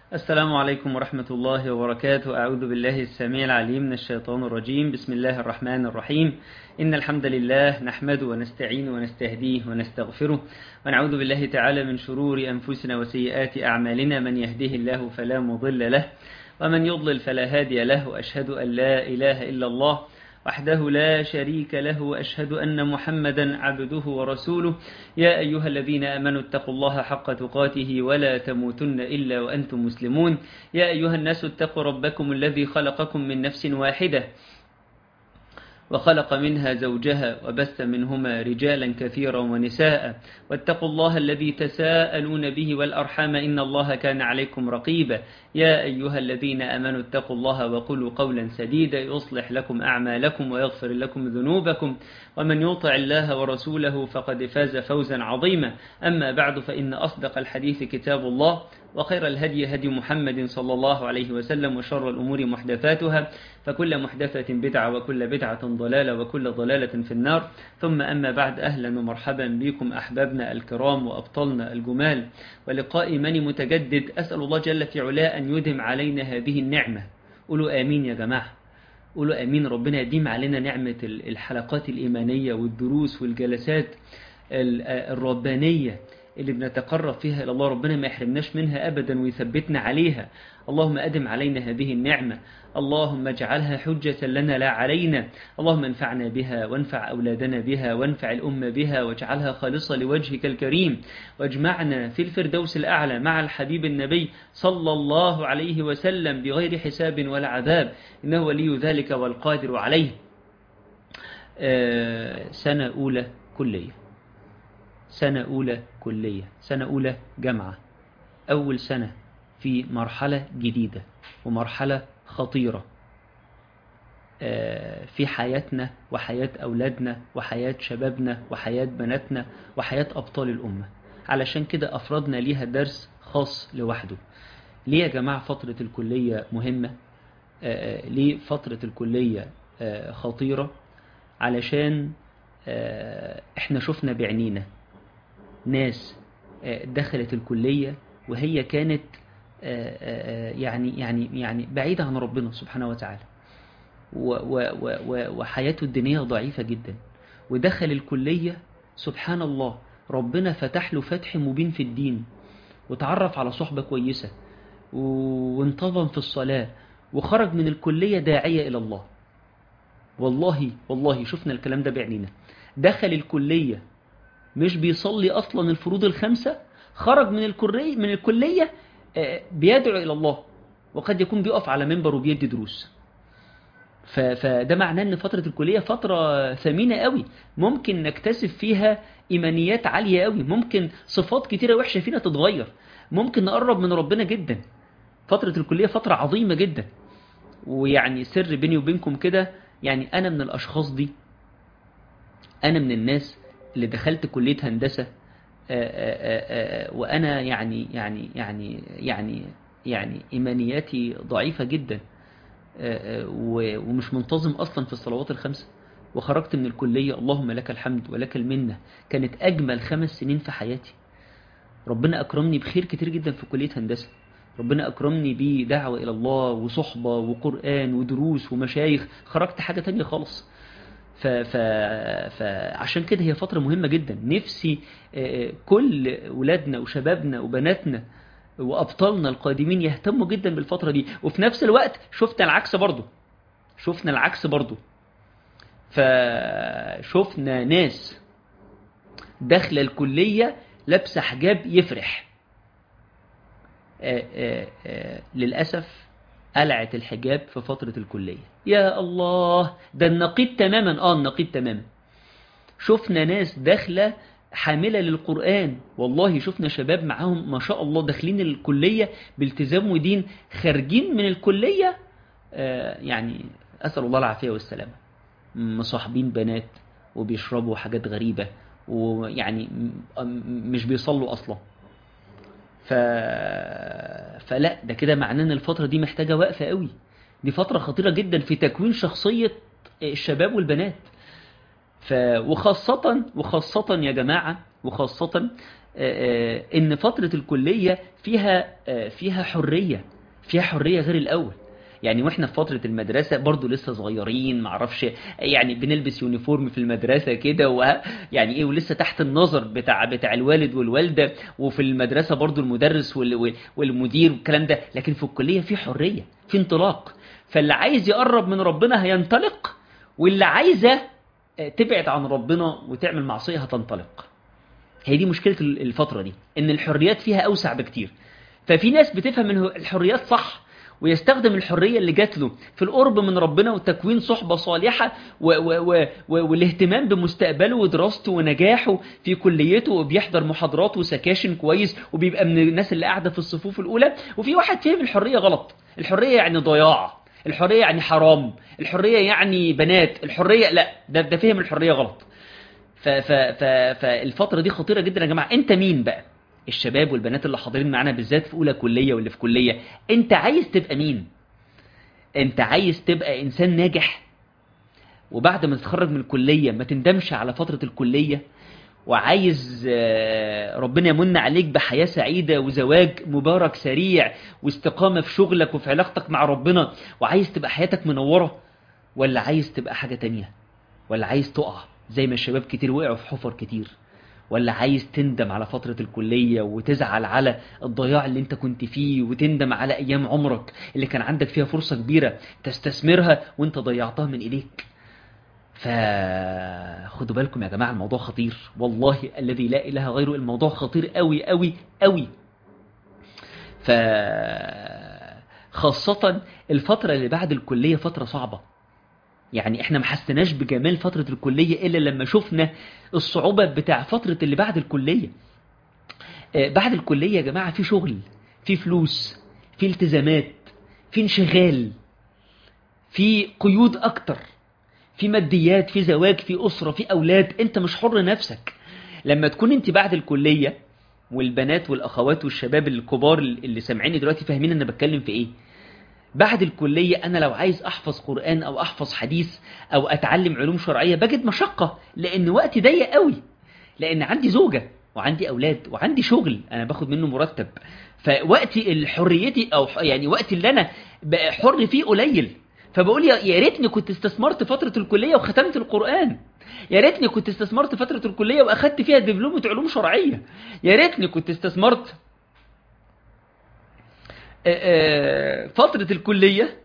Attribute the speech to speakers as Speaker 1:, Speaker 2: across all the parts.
Speaker 1: السلام عليكم ورحمة الله وبركاته. أعوذ بالله السميع العليم من الشيطان الرجيم. بسم الله الرحمن الرحيم. إن الحمد لله نحمده ونستعينه ونستهديه ونستغفره، ونعوذ بالله تعالى من شرور أنفسنا وسيئات أعمالنا. من يهده الله فلا مضل له، ومن يضلل فلا هادي له. وأشهد أن لا إله إلا الله وحده لا شريك له، وأشهد أن محمدا عبده ورسوله. يا أيها الذين آمنوا اتقوا الله حق تقاته ولا تموتن إلا وأنتم مسلمون. يا أيها الناس اتقوا ربكم الذي خلقكم من نفس واحدة، وخلق منها زوجها، وبث منهما رجالا كثيرا ونساء. واتقوا الله الذي تساءلون به والأرحام، إن الله كان عليكم رقيبا. يا أيها الذين آمنوا اتقوا الله وقولوا قولا سديدا يصلح لكم أعمالكم ويغفر لكم ذنوبكم، ومن يطع الله ورسوله فقد فاز فوزا عظيما. أما بعد، فإن أصدق الحديث كتاب الله، وخير الهدي هدي محمد صلى الله عليه وسلم، وشر الأمور محدثاتها، فكل محدثة بدعة وكل بدعة ضلالة وكل ضلالة في النار. ثم أما بعد، أهلا ومرحبا بكم أحبابنا الكرام وأبطالنا الجمال، ولقاء إيماني متجدد. أسأل الله جل في علاه أن يدم علينا هذه النعمة. قولوا آمين يا جماعة، قولوا آمين. ربنا يديم علينا نعمة الحلقات الإيمانية والدروس والجلسات الربانية اللي بنتقرب فيها إلى الله. ربنا ما يحرمناش منها أبدا ويثبتنا عليها. اللهم أدم علينا هذه النعمة، اللهم اجعلها حجة لنا لا علينا. اللهم انفعنا بها، وانفع أولادنا بها، وانفع الأمة بها، واجعلها خالصة لوجهك الكريم، واجمعنا في الفردوس الأعلى مع الحبيب النبي صلى الله عليه وسلم بغير حساب ولا عذاب، إنه ولي ذلك والقادر عليه. سنة أولى كلية، سنة أولى كلية، سنة أولى جامعة، أول سنة في مرحلة جديدة ومرحلة خطيرة في حياتنا وحياة أولادنا وحياة شبابنا وحياة بناتنا وحياة أبطال الأمة. علشان كده أفردنا ليها درس خاص لوحده. ليه يا جماعة فترة الكلية مهمة؟ ليه فترة الكلية خطيرة؟ علشان احنا شفنا بعينينا ناس دخلت الكلية وهي كانت يعني بعيدة عن ربنا سبحانه وتعالى، وحياته الدينية ضعيفة جدا، ودخل الكلية سبحان الله ربنا فتح له فتح مبين في الدين، وتعرف على صحبة كويسة، وانتظم في الصلاة، وخرج من الكلية داعية إلى الله. والله شفنا الكلام ده بعينينا. دخل الكلية مش بيصلي أصلا الفروض الخمسة، خرج من الكلية بيدعو إلى الله، وقد يكون بيقف على منبر وبيدي دروس. فده معناه أن فترة الكلية فترة ثمينة قوي، ممكن نكتسب فيها إيمانيات عالية قوي، ممكن صفات كتيرة وحشة فينا تتغير، ممكن نقرب من ربنا جدا. فترة الكلية فترة عظيمة جدا. ويعني سر بيني وبينكم كده، يعني أنا من الأشخاص دي، أنا من الناس اللي دخلت كلية هندسة وأنا يعني إيمانياتي ضعيفة جدا، ومش منتظم أصلا في الصلوات الخمسة، وخرجت من الكلية اللهم لك الحمد ولك المنة، كانت أجمل 5 سنين في حياتي. ربنا أكرمني بخير كتير جدا في كلية هندسة، ربنا أكرمني بدعوة إلى الله وصحبة وقرآن ودروس ومشايخ. خرجت حاجة تانية خالص. فعشان كده هي فترة مهمة جدا. نفسي كل ولادنا وشبابنا وبناتنا وأبطالنا القادمين يهتموا جدا بالفترة دي. وفي نفس الوقت شفنا العكس برضو. فشفنا ناس داخله الكلية لابسه حجاب يفرح، للأسف قلعت الحجاب في فترة الكلية. يا الله، ده النقيض تماما. النقيض تماما. شفنا ناس داخلة حاملة للقرآن، والله شفنا شباب معاهم ما شاء الله داخلين الكلية بالتزام ودين، خارجين من الكلية يعني أسأل الله العافية والسلامة، مصاحبين بنات وبيشربوا حاجات غريبة، ويعني مش بيصلوا أصلا. فلا، ده كده معناه ان الفترة دي محتاجة وقفة قوي. دي فترة خطيرة جدا في تكوين شخصية الشباب والبنات. وخاصة يا جماعة، وخاصة ان فترة الكلية فيها حرية، فيها حرية غير الاول. يعني واحنا في فترة المدرسة برضو لسه صغيرين، معرفش يعني بنلبس يونيفورم في المدرسة كده يعني ايه، ولسه تحت النظر بتاع الوالد والوالدة، وفي المدرسة برضو المدرس والمدير والكلام ده. لكن في الكلية في حرية، في انطلاق. فاللي عايز يقرب من ربنا هينطلق، واللي عايزة تبعد عن ربنا وتعمل معصية هتنطلق. هي دي مشكلة الفترة دي، ان الحريات فيها اوسع بكتير. ففي ناس بتفهم ان الحريات صح، ويستخدم الحرية اللي جات له في القرب من ربنا وتكوين صحبة صالحة والاهتمام بمستقبله ودراسته ونجاحه في كليته، وبيحضر محاضرات وسكاشن كويس، وبيبقى من الناس اللي قاعدة في الصفوف الأولى. وفي واحد فهم الحرية غلط، الحرية يعني ضياع، الحرية يعني حرام، الحرية يعني بنات، الحرية لا، ده فهم الحرية غلط. فالفترة دي خطيرة جدا يا جماعة. انت مين بقى؟ الشباب والبنات اللي حاضرين معانا بالذات في اولى كلية واللي في كلية، انت عايز تبقى مين؟ انت عايز تبقى انسان ناجح وبعد ما تتخرج من الكلية ما تندمش على فترة الكلية، وعايز ربنا يمن عليك بحياة سعيدة وزواج مبارك سريع واستقامة في شغلك وفي علاقتك مع ربنا، وعايز تبقى حياتك منورة؟ ولا عايز تبقى حاجة تانية؟ ولا عايز تقع زي ما الشباب كتير وقعوا في حفر كتير؟ ولا عايز تندم على فترة الكلية وتزعل على الضياع اللي انت كنت فيه، وتندم على ايام عمرك اللي كان عندك فيها فرصة كبيرة تستثمرها وانت ضيعتها من ايديك؟ فخدوا بالكم يا جماعة، الموضوع خطير والله الذي لا اله غيره، الموضوع خطير قوي قوي قوي. خاصة الفترة اللي بعد الكلية فترة صعبة. يعني احنا ما حسناش بجمال فترة الكلية إلا لما شفنا الصعوبة بتاع فترة اللي بعد الكلية. بعد الكلية يا جماعة في شغل، في فلوس، في التزامات، في انشغال، في قيود أكتر، في ماديات، في زواج، في أسرة، في أولاد. انت مش حر نفسك. لما تكون انت بعد الكلية، والبنات والأخوات والشباب الكبار اللي سامعيني دلوقتي فاهمين أنا بتكلم في إيه. بعد الكلية أنا لو عايز أحفظ قرآن أو أحفظ حديث أو أتعلم علوم شرعية بجد مشقة، لأن وقتي ضيق قوي، لأن عندي زوجة وعندي أولاد وعندي شغل أنا باخد منه مرتب. فوقتي الحريتي أو يعني وقتي اللي أنا بقى حر فيه قليل. فبقول يا ريتني كنت استثمرت فترة الكلية وختمت القرآن. يا ريتني كنت استثمرت فترة الكلية وأخدت فيها دبلومة علوم شرعية. يا ريتني كنت استثمرت فترة الكلية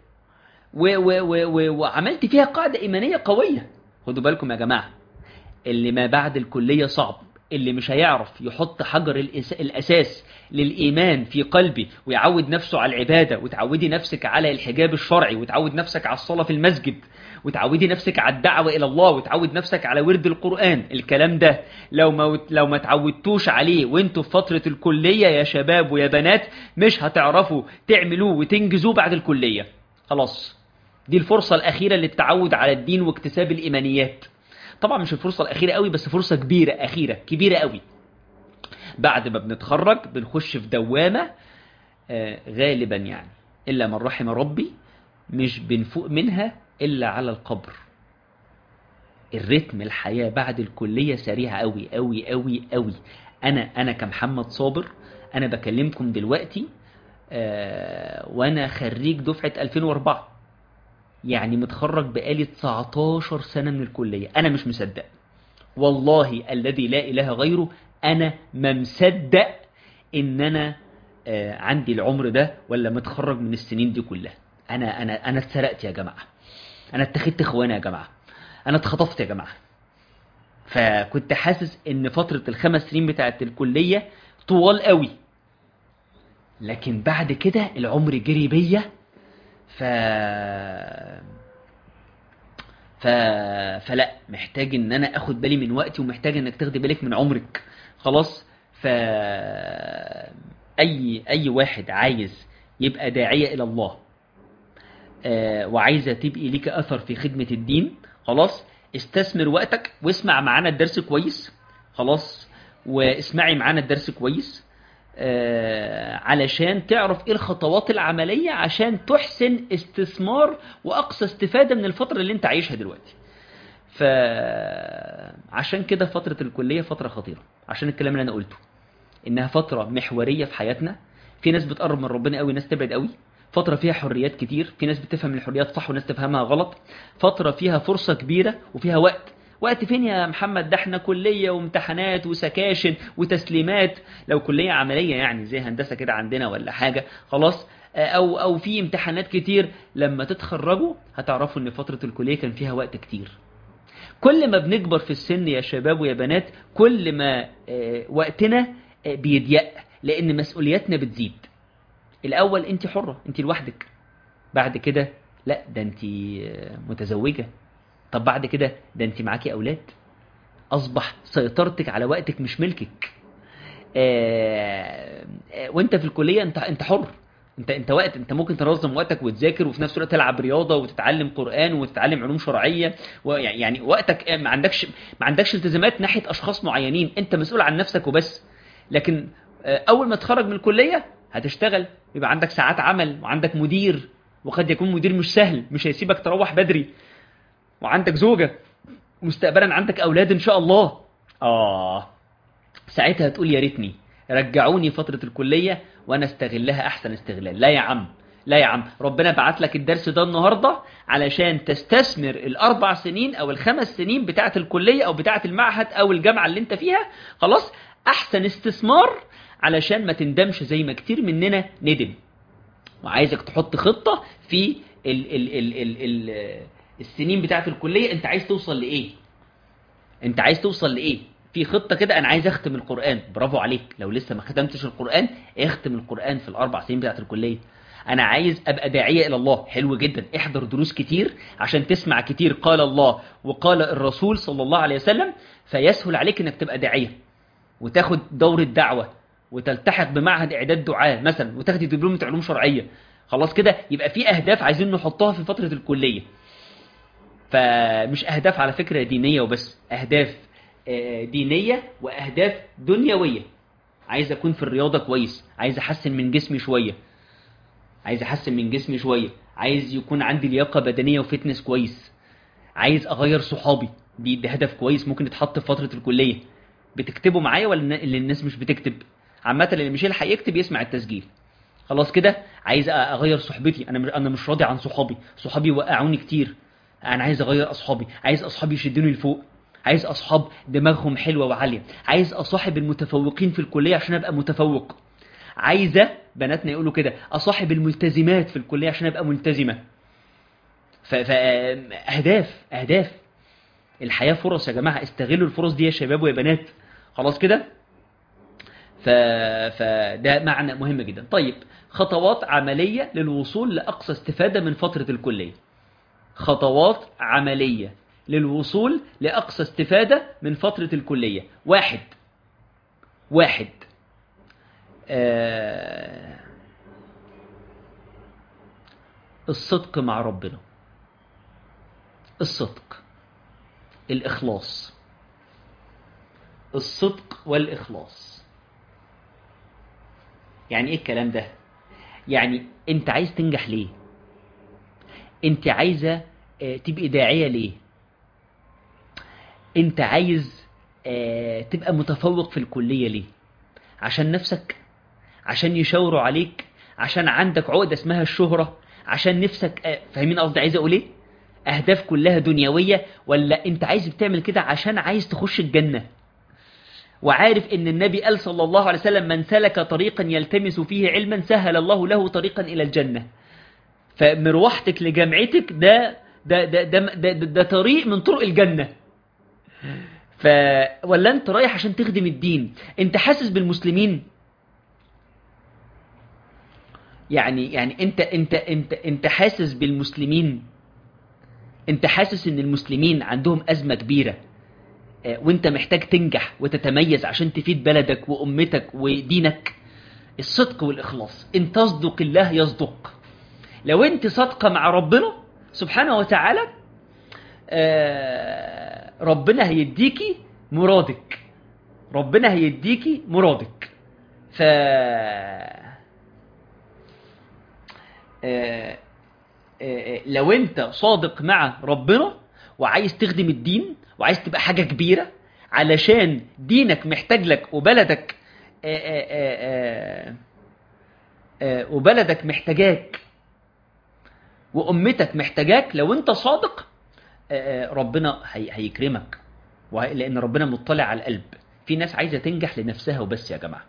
Speaker 1: وعملت فيها قاعدة إيمانية قوية. خدوا بالكم يا جماعة، اللي ما بعد الكلية صعب، اللي مش هيعرف يحط حجر الأساس للإيمان في قلبي ويعود نفسه على العبادة، وتعودي نفسك على الحجاب الشرعي، وتعود نفسك على الصلاة في المسجد، وتعودي نفسك على الدعوة إلى الله، وتعود نفسك على ورد القرآن. الكلام ده لو ما تعودتوش عليه وانتوا في فترة الكلية يا شباب ويا بنات، مش هتعرفوا تعملوه وتنجزوه بعد الكلية. خلاص، دي الفرصة الأخيرة للتعود على الدين واكتساب الإيمانيات. طبعا مش الفرصة الأخيرة قوي، بس فرصة كبيرة أخيرة كبيرة قوي. بعد ما بنتخرج بنخش في دوامة غالبا يعني إلا من رحم ربي مش بنفوق منها إلا على القبر. الرتم الحياة بعد الكلية سريع قوي قوي قوي قوي. أنا كمحمد صابر أنا بكلمكم دلوقتي وأنا خريج دفعة 2004، يعني متخرج بقالي 19 سنة من الكلية. أنا مش مصدق والله الذي لا إله غيره، أنا ما مصدق إن أنا عندي العمر ده ولا متخرج من السنين دي كلها. أنا اتسرقت يا جماعة، أنا اتخذت إخواني يا جماعة، أنا اتخطفت يا جماعة. فكنت حاسس إن فترة ال5 سنين بتاعت الكلية طوال قوي، لكن بعد كده العمر جري بيا. فلا، محتاج ان انا اخد بالي من وقتي، ومحتاج انك تاخدي بالك من عمرك. خلاص. اي واحد عايز يبقى داعية الى الله وعايزة تبقي ليك اثر في خدمة الدين، خلاص استثمر وقتك واسمع معانا الدرس كويس. خلاص، واسمعي معانا الدرس كويس علشان تعرف ايه الخطوات العملية عشان تحسن استثمار واقصى استفادة من الفترة اللي انت عايشها دلوقتي. فعشان كده فترة الكلية فترة خطيرة، عشان الكلام اللي انا قلته. إنها فترة محورية في حياتنا. في ناس بتقرب من ربنا قوي، ناس تبعد قوي. فترة فيها حريات كتير، في ناس بتفهم الحريات صح وناس تفهمها غلط. فترة فيها فرصة كبيرة وفيها وقت فين يا محمد؟ ده احنا كلية وامتحانات وسكاشن وتسليمات. لو كلية عملية يعني زي هندسة كده عندنا ولا حاجة، خلاص، او في امتحانات كتير. لما تتخرجوا هتعرفوا ان فترة الكلية كان فيها وقت كتير. كل ما بنكبر في السن يا شباب ويا بنات، كل ما وقتنا بيضيق، لان مسؤولياتنا بتزيد. الاول انت حرة، انت لوحدك. بعد كده لا، ده انت متزوجة. طب بعد كده ده انت معاكي اولاد. اصبح سيطرتك على وقتك مش ملكك. وانت في الكلية انت حر. انت وقت، انت ممكن تنظم وقتك وتذاكر وفي نفس الوقت تلعب رياضة وتتعلم قرآن وتتعلم علوم شرعية. يعني وقتك ما عندكش التزامات ناحية اشخاص معينين، انت مسؤول عن نفسك وبس. لكن اول ما تخرج من الكلية هتشتغل، يبقى عندك ساعات عمل وعندك مدير، وقد يكون مدير مش سهل، مش هيسيبك تروح بدري، وعندك زوجة، مستقبلا عندك اولاد ان شاء الله. ساعتها هتقول يا ريتني رجعوني فترة الكلية وانا استغلها احسن استغلال. لا يا عم، لا يا عم، ربنا بعت لك الدرس ده النهاردة علشان تستثمر ال4 سنين او ال5 سنين بتاعة الكلية او بتاعة المعهد او الجامعة اللي انت فيها. خلاص، احسن استثمار علشان ما تندمش زي ما كتير مننا ندم. وعايزك تحط خطة في السنين بتاعة الكلية. انت عايز توصل لايه؟ في خطة كده. انا عايز اختم القرآن. برافو عليك، لو لسه ما ختمتش القرآن اختم القرآن في ال4 سنين بتاعت الكلية. انا عايز ابقى داعية الى الله. حلو جدا، احضر دروس كتير عشان تسمع كتير قال الله وقال الرسول صلى الله عليه وسلم، فيسهل عليك انك تبقى داعية وتاخد دورة دعوة وتلتحق بمعهد اعداد دعاة مثلا وتاخد دبلومة علوم شرعية. خلاص كده يبقى في اهداف عايزين نحطها في فترة الكلية. فمش اهداف على فكرة دينية وبس، اهداف دينية واهداف دنيوية. عايز اكون في الرياضة كويس، عايز احسن من جسمي شوية، عايز يكون عندي لياقة بدنية وفتنس كويس، عايز اغير صحابي. ده هدف كويس ممكن يتحط في فترة الكلية. بتكتبوا معايا ولا اللي الناس مش بتكتب؟ عامة اللي مش يلحق يكتب يسمع التسجيل. خلاص كده، عايز اغير صحبتي. انا مش راضي عن صحابي وقعوني كتير. انا عايز اغير اصحابي، عايز اصحابي يشدوني لفوق، عايز اصحاب دماغهم حلوه وعاليه، عايز اصاحب المتفوقين في الكليه عشان ابقى متفوق، عايزه بناتنا يقولوا كده اصاحب الملتزمات في الكليه عشان ابقى ملتزمه. اهداف الحياه فرص يا جماعه، استغلوا الفرص دي يا شباب ويا بنات. خلاص كده. فده معنى مهم جدا. طيب، خطوات عملية للوصول لأقصى استفادة من فترة الكلية. خطوات عملية للوصول لأقصى استفادة من فترة الكلية. واحد الصدق مع ربنا. الإخلاص. الصدق والإخلاص. يعني إيه الكلام ده؟ يعني أنت عايز تنجح ليه؟ أنت عايزة تبقى داعية ليه؟ أنت عايز تبقى متفوق في الكلية ليه؟ عشان نفسك؟ عشان يشاوروا عليك؟ عشان عندك عقدة اسمها الشهرة؟ عشان نفسك فاهمين قصدي عايز أقول إيه؟ أهداف كلها دنيوية، ولا أنت عايز بتعمل كده عشان عايز تخش الجنة؟ وعارف ان النبي قال صلى الله عليه وسلم من سلك طريقا يلتمس فيه علما سهل الله له طريقا الى الجنة. فمروحتك لجامعتك ده طريق من طرق الجنة. ولا انت رايح عشان تخدم الدين؟ انت حاسس بالمسلمين؟ يعني انت حاسس بالمسلمين؟ انت حاسس ان المسلمين عندهم أزمة كبيرة وانت محتاج تنجح وتتميز عشان تفيد بلدك وأمتك ودينك؟ الصدق والإخلاص. ان تصدق الله يصدق. لو انت صادقة مع ربنا سبحانه وتعالى ربنا هيديكي مرادك. ف لو انت صادق مع ربنا وعايز تخدم الدين وعايز تبقى حاجة كبيرة علشان دينك محتاج لك وبلدك وبلدك محتاجاك وأمتك محتاجاك، لو أنت صادق ربنا هيكرمك، لأن ربنا مطلع على القلب. في ناس عايزة تنجح لنفسها وبس يا جماعة.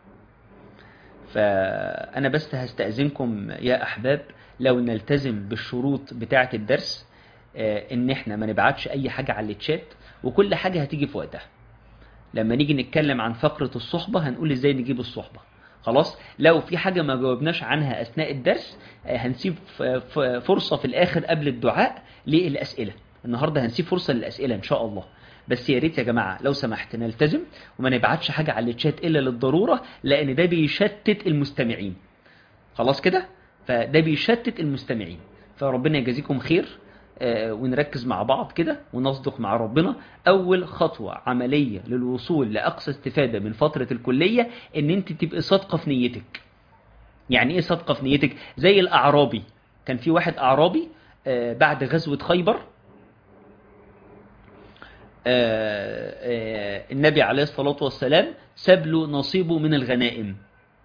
Speaker 1: فأنا بس هستأذنكم يا أحباب لو نلتزم بالشروط بتاعة الدرس، إن إحنا ما نبعتش أي حاجة على التشات، وكل حاجة هتيجي في وقتها. لما نيجي نتكلم عن فقرة الصحبة هنقول إزاي نجيب الصحبة. خلاص، لو في حاجة ما جاوبناش عنها أثناء الدرس هنسيب فرصة في الآخر قبل الدعاء للأسئلة. النهاردة هنسيب فرصة للأسئلة إن شاء الله. بس يا ريت يا جماعة لو سمحت نلتزم وما نبعتش حاجة على الشات إلا للضرورة، لأن ده بيشتت المستمعين. خلاص كده، فده بيشتت المستمعين. فربنا يجازيكم خير، ونركز مع بعض كده ونصدق مع ربنا. أول خطوة عملية للوصول لأقصى استفادة من فترة الكلية إن أنت تبقى صادقة في نيتك. يعني إيه صادقة في نيتك؟ زي الأعرابي. كان في واحد أعرابي بعد غزوة خيبر، النبي عليه الصلاة والسلام ساب له نصيبه من الغنائم.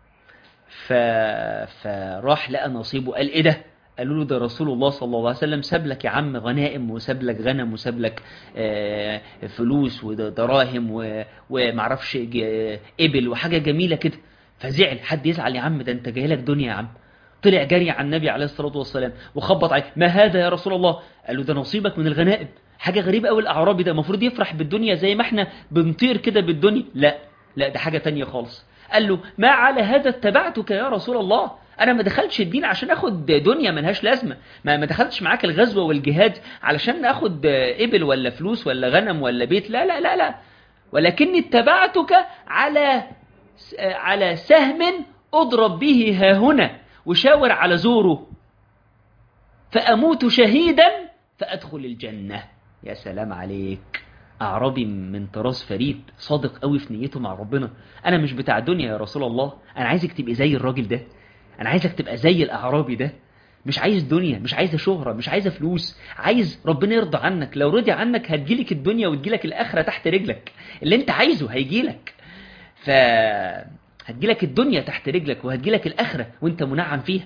Speaker 1: فراح لقى نصيبه، قال إيه ده؟ قالوا له ده رسول الله صلى الله عليه وسلم ساب لك يا عم غنائم، وساب لك غنم، وساب لك فلوس ودراهم ومعرفش إبل وحاجة جميلة كده. فزعل. حد يزعل يا عم؟ ده انت جاي لك دنيا يا عم. طلع جري على النبي عليه الصلاة والسلام وخبط عليه، ما هذا يا رسول الله؟ قال له ده نصيبك من الغنائم. حاجة غريبة قوي. الأعرابي ده المفروض يفرح بالدنيا زي ما احنا بنطير كده بالدنيا. لا ده حاجة تانية خالص. قال له ما على هذا اتبعتك يا رسول الله؟ انا ما دخلتش الدين عشان اخد دنيا ملهاش لازمة. ما دخلتش معاك الغزوة والجهاد علشان اخد ابل ولا فلوس ولا غنم ولا بيت. لا لا لا لا، ولكني اتبعتك على سهم اضرب به ها هنا وشاور على زوره فاموت شهيدا فادخل الجنة. يا سلام عليك. أعرابي من طراز فريد، صادق قوي في نيته مع ربنا. أنا مش بتاع دنيا يا رسول الله، أنا عايزك تبقى زي الراجل ده، أنا عايزك تبقى زي الأعرابي ده. مش عايز دنيا، مش عايزة شهرة، مش عايزة فلوس، عايز ربنا يرضى عنك. لو رضي عنك هتجيلك الدنيا وتجيلك الآخرة تحت رجلك. اللي انت عايزه هيجيلك. هتجيلك الدنيا تحت رجلك وهتجيلك الآخرة وانت منعم فيها.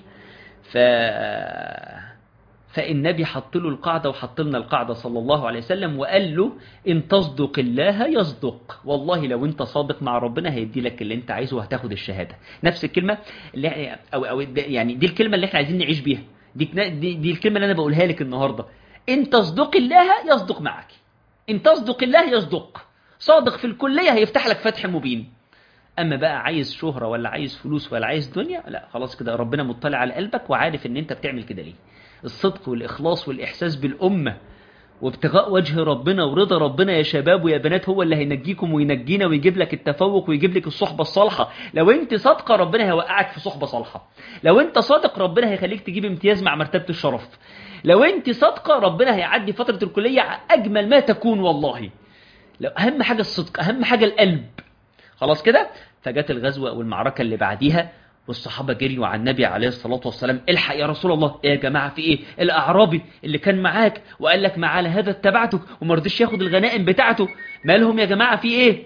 Speaker 1: فالنبي حط له القاعدة وحط لنا القاعدة صلى الله عليه وسلم، وقال له إن تصدق الله يصدق. والله لو أنت صادق مع ربنا هيدي لك اللي أنت عايزه وهتاخد الشهادة. نفس الكلمة اللي أو يعني دي الكلمة اللي احنا عايزين نعيش بيها. دي الكلمة اللي أنا بقولها لك النهاردة. إن تصدق الله يصدق معك. إن تصدق الله يصدق. صادق في الكلية هيفتح لك فتح مبين. أما بقى عايز شهرة ولا عايز فلوس ولا عايز دنيا، لا خلاص كده ربنا مطلع على قلبك وعارف إن أنت بتعمل كده ليه. الصدق والإخلاص والإحساس بالأمة وابتغاء وجه ربنا ورضا ربنا يا شباب ويا بنات هو اللي هينجيكم وينجينا ويجيب لك التفوق ويجيب لك الصحبة الصالحة. لو انت صادقة ربنا هيوقعك في صحبة صالحة. لو انت صادق ربنا هيخليك تجيب امتياز مع مرتبة الشرف. لو انت صادقة ربنا هيعدي فترة الكلية أجمل ما تكون. والله لو أهم حاجة الصدق، أهم حاجة القلب. خلاص كده. فجت الغزوة والمعركة اللي بعديها والصحابة جريوا على النبي عليه الصلاة والسلام، الحق يا رسول الله. إيه يا جماعة في إيه؟ الأعرابي اللي كان معاك وقال لك ما على هذا اتبعتك وما رضيش ياخد الغنائم بتاعته، مالهم يا جماعة في إيه؟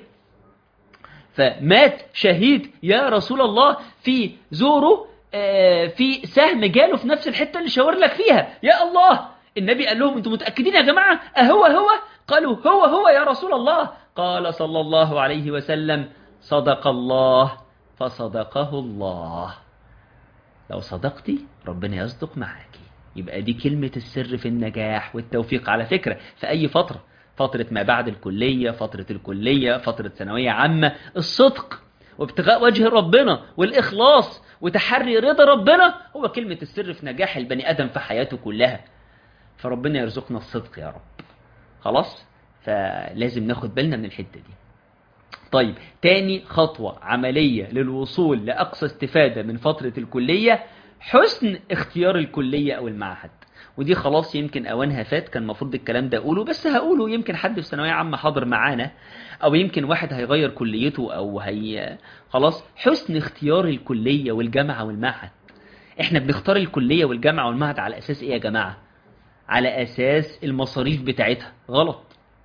Speaker 1: فمات شهيد يا رسول الله في زوره، في سهم جاله في نفس الحتة اللي شاور لك فيها. يا الله. النبي قال لهم انتم متأكدين يا جماعة هو؟ قالوا هو يا رسول الله. قال صلى الله عليه وسلم صدق الله فصدقه الله. لو صدقتي ربنا يصدق معاكي. يبقى دي كلمة السر في النجاح والتوفيق على فكرة في أي فترة. فترة ما بعد الكلية، فترة الكلية، فترة ثانوية عامة. الصدق وابتغاء وجه ربنا والإخلاص وتحري رضا ربنا هو كلمة السر في نجاح البني آدم في حياته كلها. فربنا يرزقنا الصدق يا رب. خلاص. فلازم ناخد بالنا من الحتة دي. طيب تاني خطوة عملية للوصول لأقصى استفادة من فترة الكلية، حسن اختيار الكلية أو المعهد. ودي خلاص يمكن أوانها فات، كان المفروض الكلام ده أقوله بس هقوله. يمكن حد في ثانوية عامة حاضر معانا، أو يمكن واحد هيغير كليته أو خلاص. حسن اختيار الكلية والجامعة والمعهد. احنا بنختار الكلية والجامعة والمعهد على أساس إيه يا جماعة؟ على أساس المصاريف بتاعتها. غلط.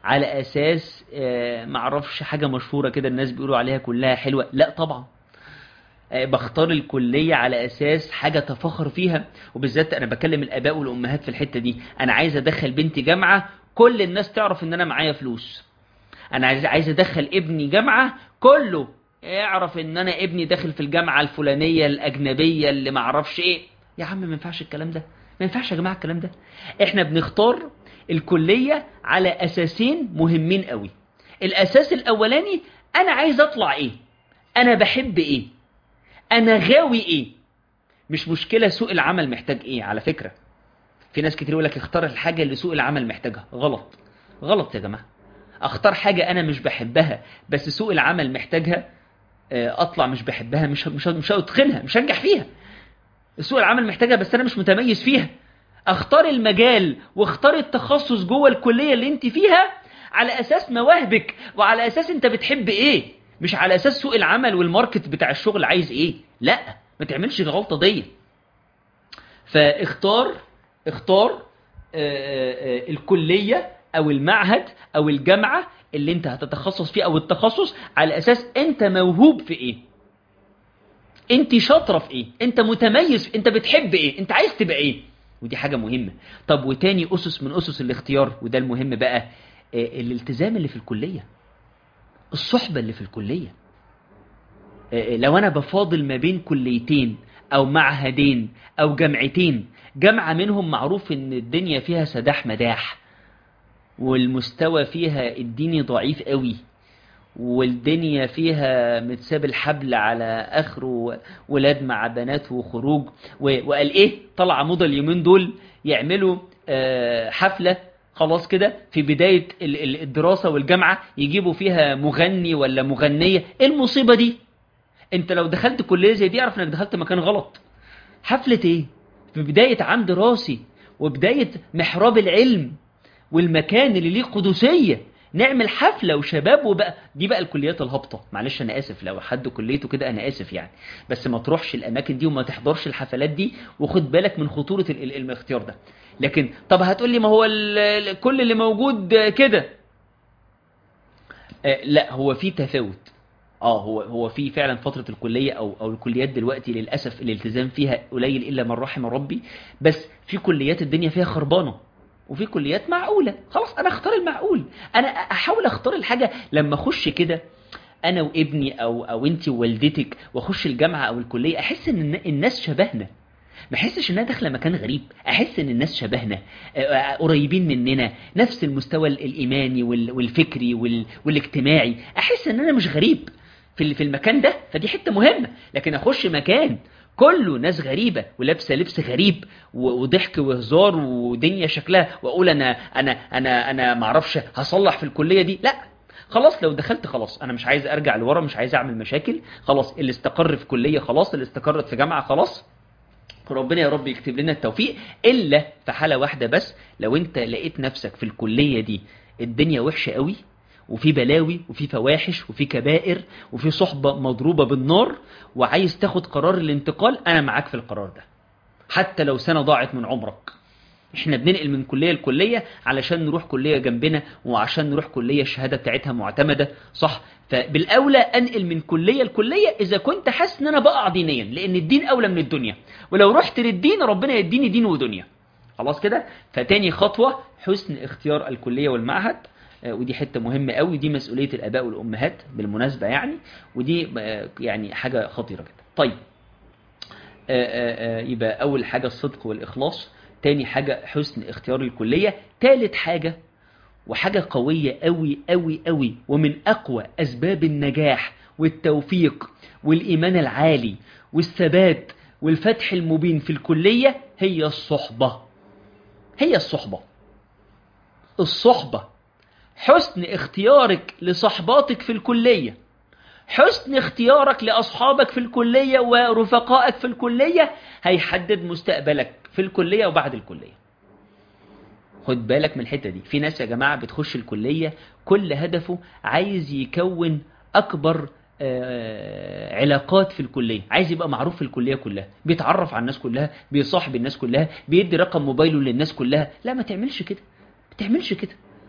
Speaker 1: على أساس معرفش حاجة مشهورة كده الناس بيقولوا عليها كلها حلوة، لا طبعا. بختار الكلية على أساس حاجة تفخر فيها، وبالذات أنا بكلم الآباء والأمهات في الحتة دي. أنا عايز أدخل بنتي جامعة كل الناس تعرف إن أنا معايا فلوس. أنا عايز أدخل ابني جامعة كله يعرف إن أنا ابني داخل في الجامعة الفلانية الأجنبية اللي معرفش إيه. يا عم ما ينفعش الكلام ده، ما ينفعش يا جماعة الكلام ده. إحنا بنختار الكلية على أساسين مهمين قوي. الأساس الأولاني أنا عايز أطلع إيه، أنا بحب إيه، أنا غاوي إيه. مش مشكلة سوق العمل محتاج إيه. على فكرة في ناس كتير يقول لك اختار الحاجة اللي سوق العمل محتاجها. غلط، غلط يا جماعة. اختار حاجة انا مش بحبها بس سوق العمل محتاجها، اطلع مش بحبها، مش هتقنها، مش هنجح فيها. سوق العمل محتاجها بس انا مش متميز فيها. اختار المجال واختار التخصص جوه الكلية اللي انت فيها على اساس مواهبك وعلى اساس انت بتحب ايه، مش على اساس سوق العمل والماركت بتاع الشغل عايز ايه. لا، ما تعملش الغلطة دي. فاختار الكلية او المعهد او الجامعة اللي انت هتتخصص فيه او التخصص على اساس انت موهوب في ايه، انت شاطرة في ايه، انت متميز في، انت بتحب ايه، انت عايز تبقى ايه. ودي حاجة مهمة. طب وتاني اسس من اسس الاختيار، وده المهم بقى، الالتزام اللي في الكلية، الصحبة اللي في الكلية. لو انا بفاضل ما بين كليتين او معهدين او جامعتين، جامعة منهم معروف ان الدنيا فيها سداح مداح والمستوى فيها الديني ضعيف قوي والدنيا فيها متساب الحبل على اخره، ولاد مع بنات وخروج وقال ايه طلع موضة اليومين دول يعملوا حفلة خلاص كده في بداية الدراسة والجامعة يجيبوا فيها مغني ولا مغنية. ايه المصيبة دي؟ انت لو دخلت كلية زي دي اعرف انك دخلت مكان غلط. حفلة ايه في بداية عام دراسي وبداية محراب العلم والمكان اللي ليه قدسية، نعمل حفلة وشباب وبقى دي بقى الكليات الهابطة. معلش انا اسف لو حد كليته كده، انا اسف يعني، بس ما تروحش الاماكن دي وما تحضرش الحفلات دي، وخد بالك من خطورة الاختيار ده. لكن طب هتقول لي ما هو كل اللي موجود كده. لا، هو في تفاوت. هو في فعلا فترة الكلية او الكليات دلوقتي للأسف الالتزام فيها قليل إلا من رحم ربي. بس في كليات الدنيا فيها خربانة وفي كليات معقولة. خلاص أنا اختار المعقول. أنا أحاول اختار الحاجة لما أخش كده أنا وابني أو أنت ووالدتك وأخش الجامعة أو الكلية أحس إن الناس شبهنا، ما احسش انها داخله مكان غريب. احس ان الناس شبهنا، قريبين مننا، نفس المستوى الايماني والفكري والاجتماعي. احس ان انا مش غريب في المكان ده. فدي حته مهمه. لكن اخش مكان كله ناس غريبه ولابسه لبس غريب وضحك وهزار ودنيا شكلها، واقول انا ما اعرفش هصلح في الكليه دي، لا. خلاص لو دخلت خلاص انا مش عايز ارجع لورا، مش عايز اعمل مشاكل. خلاص اللي استقر في كليه خلاص، اللي استقرت في جامعه خلاص، ربنا يا رب يكتب لنا التوفيق. إلا في حالة واحدة بس، لو انت لقيت نفسك في الكلية دي الدنيا وحشة قوي وفي بلاوي وفي فواحش وفي كبائر وفي صحبة مضروبة بالنار وعايز تاخد قرار الانتقال، أنا معاك في القرار ده حتى لو سنة ضاعت من عمرك. احنا بننقل من كلية لكلية علشان نروح كلية جنبنا وعشان نروح كلية الشهادة بتاعتها معتمدة، صح؟ فبالأولى أنقل من كلية لكلية إذا كنت حاسس إن أنا بقع دينيا، لأن الدين أولى من الدنيا، ولو رحت للدين ربنا يديني دين ودنيا. خلاص كده. فتاني خطوة حسن اختيار الكلية والمعهد، ودي حتة مهمة قوي، دي مسؤولية الآباء والأمهات بالمناسبة يعني، ودي يعني حاجة خطيرة جدا. طيب يبقى أول حاجة الصدق والإخلاص، تاني حاجة حسن اختيار الكلية، تالت حاجة وحاجة قوية قوي قوي قوي ومن أقوى أسباب النجاح والتوفيق والإيمان العالي والثبات والفتح المبين في الكلية، هي الصحبة. هي الصحبة. حسن اختيارك لصحباتك في الكلية، حسن اختيارك لأصحابك في الكلية ورفقائك في الكلية هيحدد مستقبلك في الكلية وبعد الكلية. خد بالك من الحتة دي. في ناس يا جماعة بتخش الكلية كل هدفه عايز يكون أكبر علاقات في الكلية، عايز يبقى معروف في الكلية كلها، بيتعرف على الناس كلها، بيصاحب الناس كلها، بيدي رقم موبايله للناس كلها. لا، ما تعملش كده، ما تعملش كده.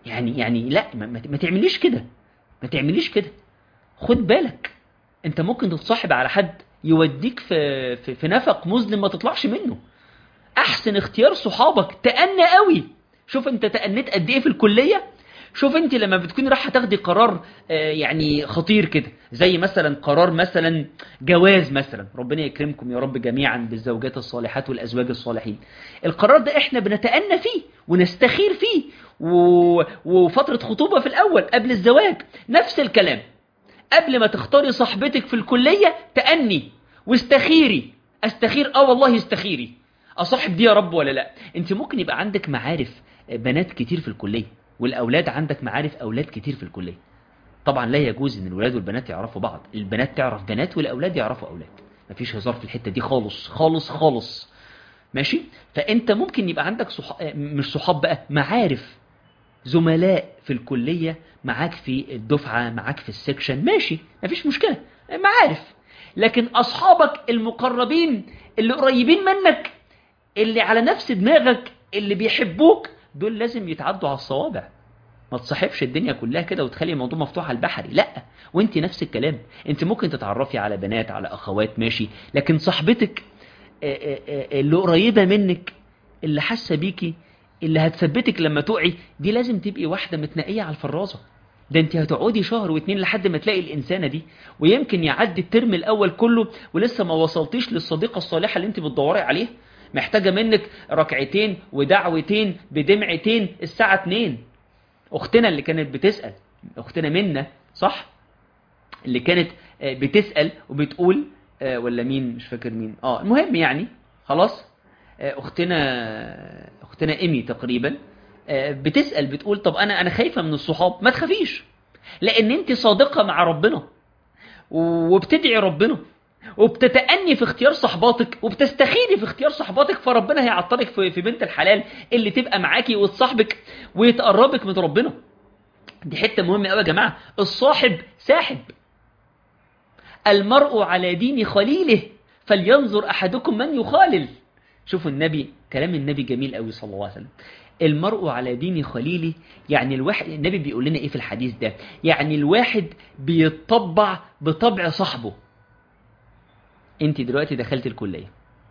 Speaker 1: يعني لا، ما تعمليش كده، ما تعمليش كده. خد بالك، انت ممكن تتصاحب على حد يوديك في نفق مظلم ما تطلعش منه. احسن اختيار صحابك تأنى قوي. شوف انت تأنيت قد ايه في الكلية. شوف انت لما بتكون رايحه تاخدي قرار يعني خطير كده، زي مثلا قرار مثلا جواز مثلا، ربنا يكرمكم يا رب جميعا بالزوجات الصالحات والازواج الصالحين. القرار ده احنا بنتأنى فيه ونستخير فيه، وفترة خطوبة في الاول قبل الزواج نفس الكلام. قبل ما تختاري صاحبتك في الكلية تأني واستخيري. استخير والله استخيري، اصاحب دي يا رب ولا لا. انت ممكن يبقى عندك معارف بنات كتير في الكلية، والاولاد عندك معارف اولاد كتير في الكلية. طبعا لا يجوز ان الولاد والبنات يعرفوا بعض، البنات تعرف بنات والاولاد يعرفوا اولاد، مفيش هزار في الحتة دي خالص خالص خالص. ماشي. فانت ممكن يبقى عندك مش صحاب بقى، معارف، زملاء في الكلية معاك في الدفعة، معاك في السكشن، ماشي مفيش مشكلة، معارف. لكن أصحابك المقربين اللي قريبين منك، اللي على نفس دماغك، اللي بيحبوك، دول لازم يتعدوا على الصوابع. ما تصاحبش الدنيا كلها كده وتخلي الموضوع مفتوح على البحري، لا. وانت نفس الكلام، انت ممكن تتعرفي على بنات، على أخوات، ماشي، لكن صاحبتك اللي قريبة منك، اللي حاسة بيكي، اللي هتثبتك لما تقعي، دي لازم تبقي واحدة متنقية على الفرازة. ده انت هتقعدي شهر واتنين لحد ما تلاقي الإنسانة دي، ويمكن يعدي الترم الأول كله ولسه ما وصلتيش للصديقة الصالحة اللي انت بتدوري عليها. محتاجة منك ركعتين ودعوتين بدمعتين الساعة 2. أختنا اللي كانت بتسأل، أختنا منا، صح؟ اللي كانت بتسأل وبتقول ولا مين، مش فاكر مين، المهم يعني خلاص. اختنا ايمي تقريبا بتسأل بتقول طب انا خايفة من الصحاب. ما تخافيش، لان انت صادقة مع ربنا وبتدعي ربنا وبتتأني في اختيار صحباتك وبتستخيري في اختيار صحباتك، فربنا هيعطلك في بنت الحلال اللي تبقى معاكي وتصاحبك ويتقربك من ربنا. دي حتة مهمة قوي يا جماعة. الصاحب ساحب. المرء على دين خليله فلينظر أحدكم من يخالل. شوفوا النبي، كلام النبي جميل قوي صلى الله عليه وسلم. المرء على دين خليله، يعني الواحد، النبي بيقول لنا ايه في الحديث ده؟ يعني الواحد بيتطبع بطبع صاحبه. انت دلوقتي دخلت الكلية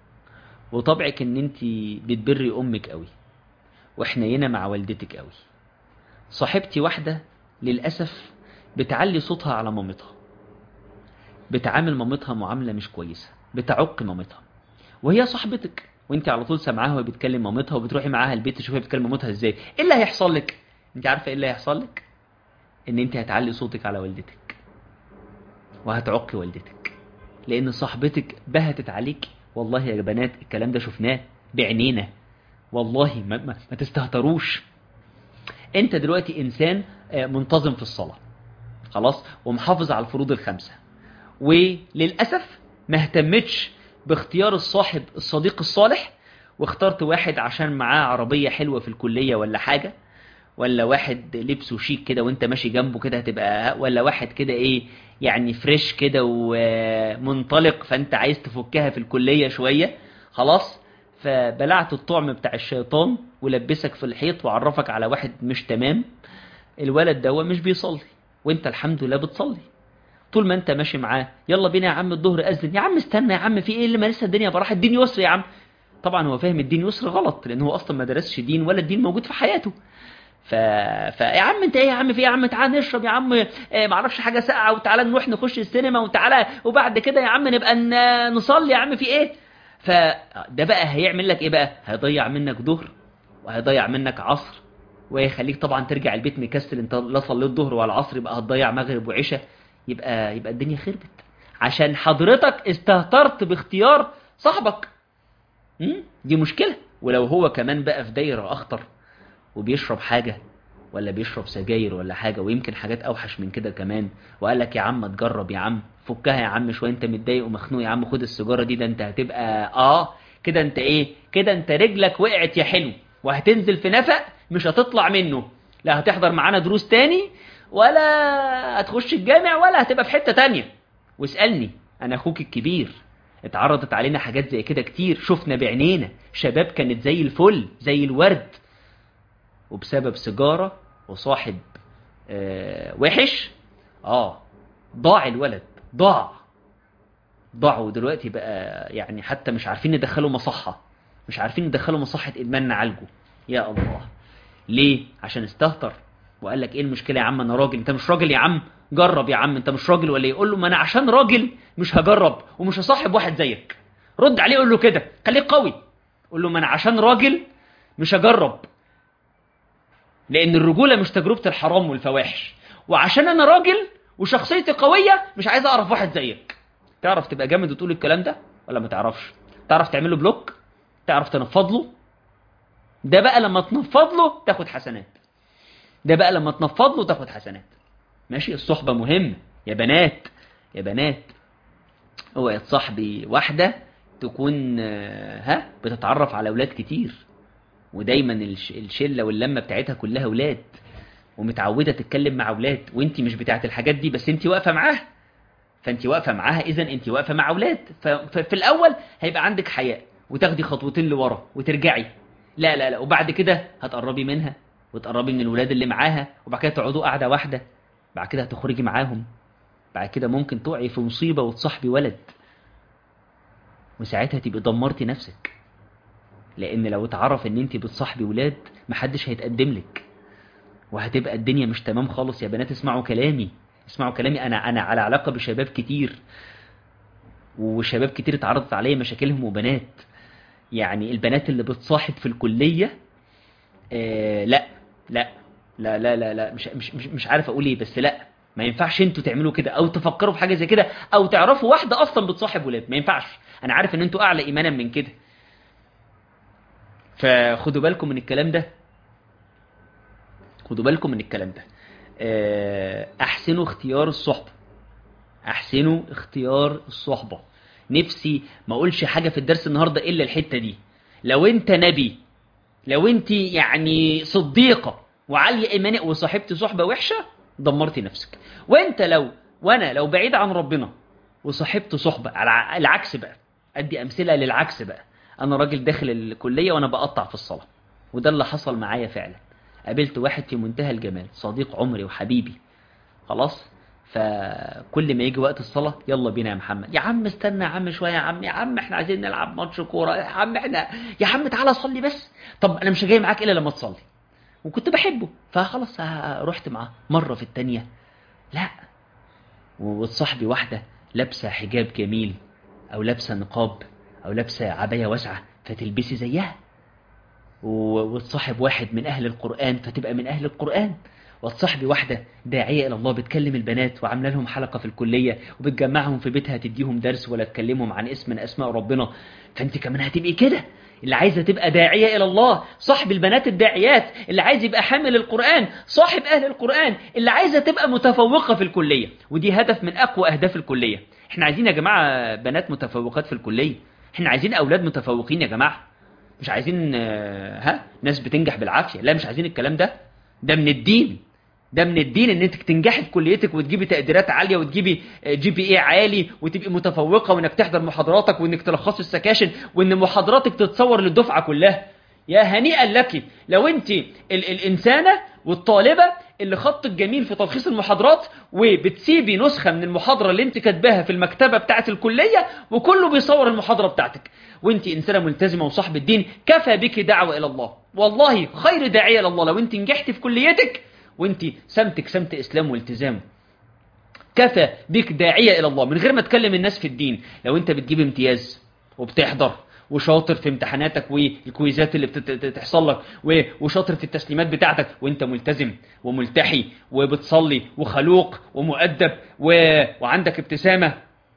Speaker 1: وطبعك ان انت بتبري امك قوي وحنينه مع والدتك قوي. صاحبتي واحدة للأسف بتعلي صوتها على مامتها، بتعامل مامتها معاملة مش كويسة، بتعق مامتها، وهي صاحبتك وانت على طول سامعاها وهي بتكلم مامتها وبتروحي معاها البيت تشوفي بتكلم مامتها ازاي. ايه اللي هيحصل لك؟ انت عارفه ايه اللي هيحصل لك؟ ان انت هتعلي صوتك على والدتك وهتعقي والدتك، لان صاحبتك بهتت عليك. والله يا بنات الكلام ده شفناه بعينينا، والله ما تستهتروش. انت دلوقتي انسان منتظم في الصلاة خلاص، ومحافظ على الفروض الخمسة، وللأسف ما اهتمتش باختيار الصاحب الصديق الصالح، واخترت واحد عشان معاه عربية حلوة في الكلية ولا حاجة، ولا واحد لبسه شيك كده وانت ماشي جنبه كده هتبقى، ولا واحد كده ايه يعني فريش كده ومنطلق فانت عايز تفكها في الكلية شوية خلاص. فبلعت الطعم بتاع الشيطان ولبسك في الحيط وعرفك على واحد مش تمام. الولد ده مش بيصلي وانت الحمد لله بتصلي. طول ما انت ماشي معاه يلا بينا يا عم الظهر اذن، يا عم استنى يا عم في ايه اللي ما لسه الدنيا براح، الدين يسر يا عم. طبعا هو فاهم الدين يسر غلط، لان هو اصلا ما درسش دين ولا الدين موجود في حياته. يا عم انت ايه يا عم في ايه يا عم، تعالى نشرب يا عم ما اعرفش حاجه ساقعه، وتعالى نروح نخش السينما، وتعالى وبعد كده يا عم نبقى نصلي يا عم في ايه. فده بقى هيعمل لك ايه بقى؟ هيضيع منك ظهر وهيضيع منك عصر، ويخليك طبعا ترجع البيت مكسل، انت لا صليت ظهر ولا عصر، يبقى هتضيع مغرب وعشاء، يبقى الدنيا خربت عشان حضرتك استهترت باختيار صاحبك. دي مشكلة. ولو هو كمان بقى في دايرة أخطر وبيشرب حاجة ولا بيشرب سجاير ولا حاجة، ويمكن حاجات أوحش من كده كمان، وقال لك يا عم تجرب يا عم، فكها يا عم شوية، انت متضايق ومخنوق يا عم خد السيجارة دي، ده انت هتبقى كده انت ايه كده، انت رجلك وقعت يا حلو، وهتنزل في نفق مش هتطلع منه، لا هتحضر معانا دروس تاني ولا هتخش الجامع ولا هتبقى في حتة تانية. واسألني انا اخوك الكبير، اتعرضت علينا حاجات زي كده كتير، شفنا بعينينا شباب كانت زي الفل زي الورد، وبسبب سيجارة وصاحب وحش، ضاع الولد، ضاع. ودلوقتي بقى يعني حتى مش عارفين ندخله مصحة، مش عارفين ندخله مصحة إدمان نعالجه. يا الله، ليه؟ عشان استهتر وقال لك ايه المشكلة يا عم، انا راجل. انت مش راجل يا عم؟ جرب يا عم، انت مش راجل ولا ايه؟ يقول له ما انا عشان راجل مش هجرب ومش هصاحب واحد زيك. رد عليه قول له كده، خليك قوي. قول له ما انا عشان راجل مش هجرب، لان الرجولة مش تجربة الحرام والفواحش، وعشان انا راجل وشخصيتي قوية مش عايز اعرف واحد زيك. تعرف تبقى جامد وتقول الكلام ده ولا ما تعرفش؟ تعرف تعمله بلوك؟ تعرف تنفض له؟ ده بقى لما تنفض له تاخد حسنات، ده بقى لما تنفض له تاخد حسنات. ماشي؟ الصحبة مهمة يا بنات، يا بنات. اوعي تصاحبي واحدة تكون بتتعرف على اولاد كتير، ودايما الشلة واللمة بتاعتها كلها اولاد، ومتعودة تتكلم مع اولاد، وانتي مش بتاعت الحاجات دي، بس انتي واقفة معاها. فانتي واقفة معاها، اذا انتي واقفة مع اولاد. ففي الاول هيبقى عندك حياء وتاخدي خطوتين لورا وترجعي، لا لا لا، وبعد كده هتقربي منها وتقربي من الولاد اللي معاها، وبعد كده تقعدوا قاعدة واحدة، بعد كده هتخرجي معاهم، بعد كده ممكن تقعي في مصيبة وتصاحبي ولد، وساعتها تبقي دمرتي نفسك. لان لو اتعرف ان انت بتصاحبي ولاد محدش هيتقدم لك، وهتبقى الدنيا مش تمام خالص. يا بنات اسمعوا كلامي، اسمعوا كلامي. انا على علاقة بشباب كتير، وشباب كتير اتعرضت عليا مشاكلهم، وبنات يعني البنات اللي بتصاحب في الكلية لا لا لا لا لا لا، مش عارف اقول ايه، بس لا، ما ينفعش انتوا تعملوا كده او تفكروا في حاجة زي كده، او تعرفوا واحدة اصلا بتصاحب ولاد. ما ينفعش. انا عارف ان انتوا اعلى ايمانا من كده، فخدوا بالكم من الكلام ده، خدوا بالكم من الكلام ده. احسنوا اختيار الصحبة، احسنوا اختيار الصحبة. نفسي ما اقولش حاجة في الدرس النهاردة الا الحتة دي. لو انت نبي، لو انت يعني صديقة وعالية ايمانك وصاحبتي صحبة وحشة، دمرتي نفسك. وانت وانا لو بعيد عن ربنا وصاحبت صحبة العكس بقى، ادي امثلة للعكس بقى. انا راجل داخل الكلية وانا بقطع في الصلاة، وده اللي حصل معايا فعلا. قابلت واحد في منتهى الجمال، صديق عمري وحبيبي، خلاص. فكل ما يجي وقت الصلاة، يلا بينا يا محمد، يا عم استنى يا عم شوية، يا عم احنا عايزين نلعب ماتش كورة، يا عم احنا، يا عم تعالى صلي بس. طب انا مش جاي معاك الا لما تصلي. وكنت بحبه، فخلاص رحت معاه مرة في التانية. لا، وتصاحبي واحدة لابسة حجاب جميل، او لابسة نقاب، او لابسة عباية واسعة، فتلبسي زيها. وتصاحب واحد من أهل القرآن فتبقى من أهل القرآن. وتصاحبي واحدة داعية إلى الله، بتكلم البنات وعامله لهم حلقة في الكلية وبتجمعهم في بيتها تديهم درس ولا تكلمهم عن اسم من أسماء ربنا، فأنت كمان هتبقي كده. اللي عايزة تبقى داعية إلى الله صاحب البنات الداعيات، اللي عايز يبقى حامل القرآن صاحب أهل القرآن، اللي عايزة تبقى متفوقة في الكلية، ودي هدف من أقوى أهداف الكلية. احنا عايزين يا جماعة بنات متفوقات في الكلية، احنا عايزين أولاد متفوقين يا جماعة، مش عايزين ناس بتنجح بالعافية. لا، مش عايزين الكلام ده. ده من الدين، ده من الدين ان انت تنجحي في كليتك وتجيبي تقديرات عالية وتجيبي GPA عالي وتبقي متفوقة، وانك تحضر محاضراتك وانك تلخصي السكاشن وان محاضراتك تتصور للدفعة كلها. يا هنيئا لك لو انت الانسانة والطالبة اللي خطك جميل في تلخيص المحاضرات، وبتسيبي نسخة من المحاضرة اللي انت كاتباها في المكتبة بتاعت الكلية وكله بيصور المحاضرة بتاعتك، وانت انسانة ملتزمة وصاحب الدين. كفى بك دعوة الى الله، والله خير داعية الى الله لو انت نجحت في كليتك وانت سمتك سمت اسلام والتزام. كفى بك داعية الى الله من غير ما تكلم الناس في الدين. لو انت بتجيب امتياز وبتحضر وشاطر في امتحاناتك والكويزات اللي بتحصل لك وشاطر في التسليمات بتاعتك، وانت ملتزم وملتحي وبتصلي وخلوق ومؤدب وعندك ابتسامة،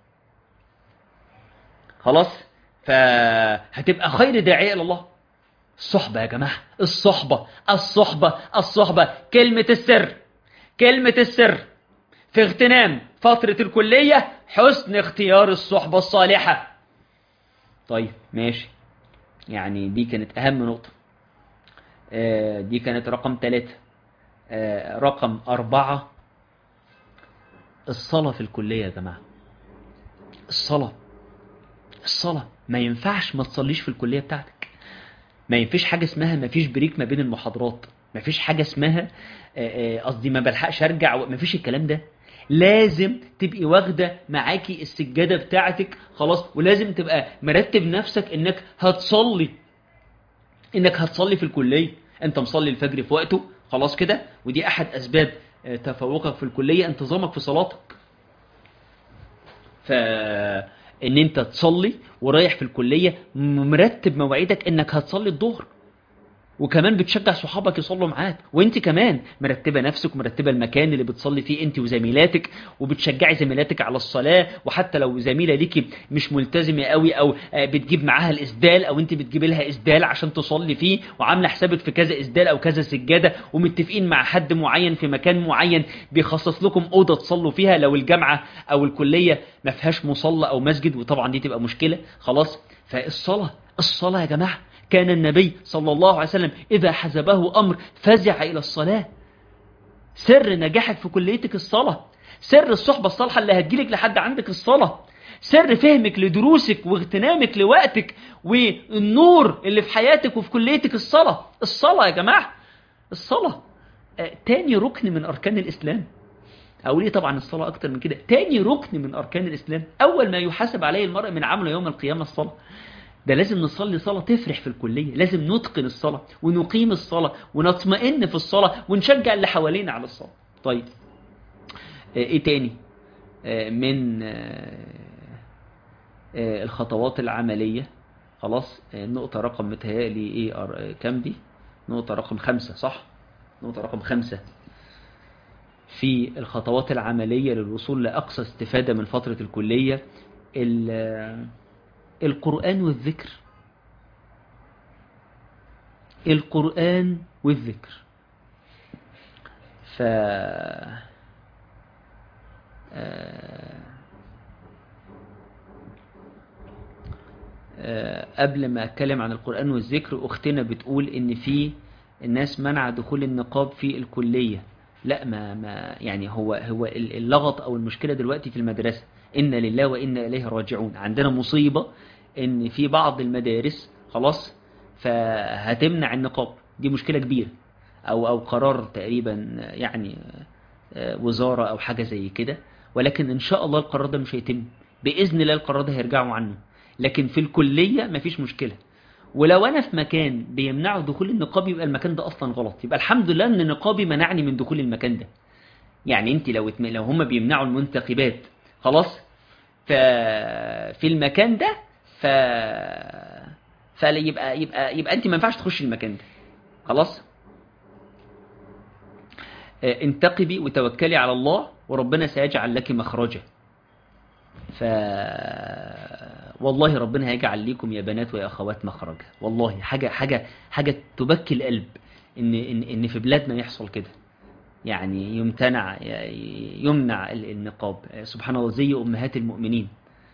Speaker 1: خلاص، فهتبقى خير داعية إلى الله. الصحبة يا جماعة، الصحبة الصحبة الصحبة، كلمة السر، كلمة السر في اغتنام فترة الكلية حسن اختيار الصحبة الصالحة. طيب ماشي، يعني دي كانت أهم نقطة. دي كانت رقم 3. رقم 4، الصلاة في الكلية يا جماعة. الصلاة ما ينفعش ما تصليش في الكلية بتاعتك. ما ينفعش حاجة اسمها ما فيش بريك ما بين المحاضرات. مفيش حاجة اسمها قصدي ما بلحقش ارجع، مفيش الكلام ده. لازم تبقي واخدة معاكي السجادة بتاعتك خلاص، ولازم تبقى مرتب نفسك انك هتصلي، في الكلية. انت مصلي الفجر في وقته خلاص كده، ودي احد اسباب تفوقك في الكلية، انتظامك في صلاتك. فان انت تصلي ورايح في الكلية مرتب مواعيدك انك هتصلي الظهر، وكمان بتشجع صحابك يصلوا معاك، وانت كمان مرتبه نفسك ومرتبه المكان اللي بتصلي فيه انت وزميلاتك، وبتشجعي زميلاتك على الصلاه. وحتى لو زميله ليكي مش ملتزمه قوي، او بتجيب معاها الاسدال، او انت بتجيبي لها اسدال عشان تصلي فيه، وعامله حسابك في كذا اسدال او كذا سجاده، ومتفقين مع حد معين في مكان معين بيخصص لكم اوضه تصلوا فيها لو الجامعه او الكليه ما فيهاش مصلى او مسجد، وطبعا دي تبقى مشكله خلاص. الصلاه يا جماعه، كان النبي صلى الله عليه وسلم إذا حزبه أمر فزع إلى الصلاة. سر نجاحك في كليتك الصلاة، سر الصحبة الصالحة اللي هتجيلك لحد عندك الصلاة، سر فهمك لدروسك واغتنامك لوقتك والنور اللي في حياتك وفي كليتك الصلاة يا جماعة. الصلاة تاني ركن من أركان الإسلام. أقول إيه؟ طبعا الصلاة أكتر من كده، تاني ركن من أركان الإسلام. أول ما يحاسب عليه المرء من عمله يوم القيامة الصلاة. ده لازم نصلي صلاة تفرح في الكلية، لازم نتقن الصلاة ونقيم الصلاة ونطمئن في الصلاة ونشجع اللي حوالينا على الصلاة. طيب ايه تاني من الخطوات العملية؟ خلاص النقطة رقم متهيألي ايه كام دي؟ نقطة رقم 5 صح؟ نقطة رقم 5 في الخطوات العملية للوصول لأقصى استفادة من فترة الكلية، القرآن والذكر. القرآن والذكر. قبل ما أتكلم عن القرآن والذكر، أختنا بتقول إن في الناس منع دخول النقاب في الكلية. لا، ما يعني هو اللغط أو المشكلة دلوقتي في المدرسة. إنا لله وإنا إليه راجعون. عندنا مصيبة إن في بعض المدارس خلاص فهتمنع النقاب. دي مشكلة كبيرة، أو قرار تقريبا يعني وزارة أو حاجة زي كده. ولكن إن شاء الله القرار ده مش هيتم بإذن الله، القرار ده هيرجعوا عنه. لكن في الكلية مفيش مشكلة. ولو أنا في مكان بيمنعوا دخول النقاب يبقى المكان ده أصلا غلط، يبقى الحمد لله إن نقابي منعني من دخول المكان ده. يعني أنت لو هم بيمنعوا المنتقبات خلاص في المكان ده يبقى أنت ما ينفعش تخش المكان ده خلاص. انتقبي وتوكلي على الله وربنا سيجعل لك مخرجا. والله ربنا هيجعل لكم يا بنات ويا أخوات مخرجا. والله حاجة تبكي القلب إن في بلادنا يحصل كده، يعني يمنع النقاب. سبحان الله، زي أمهات المؤمنين،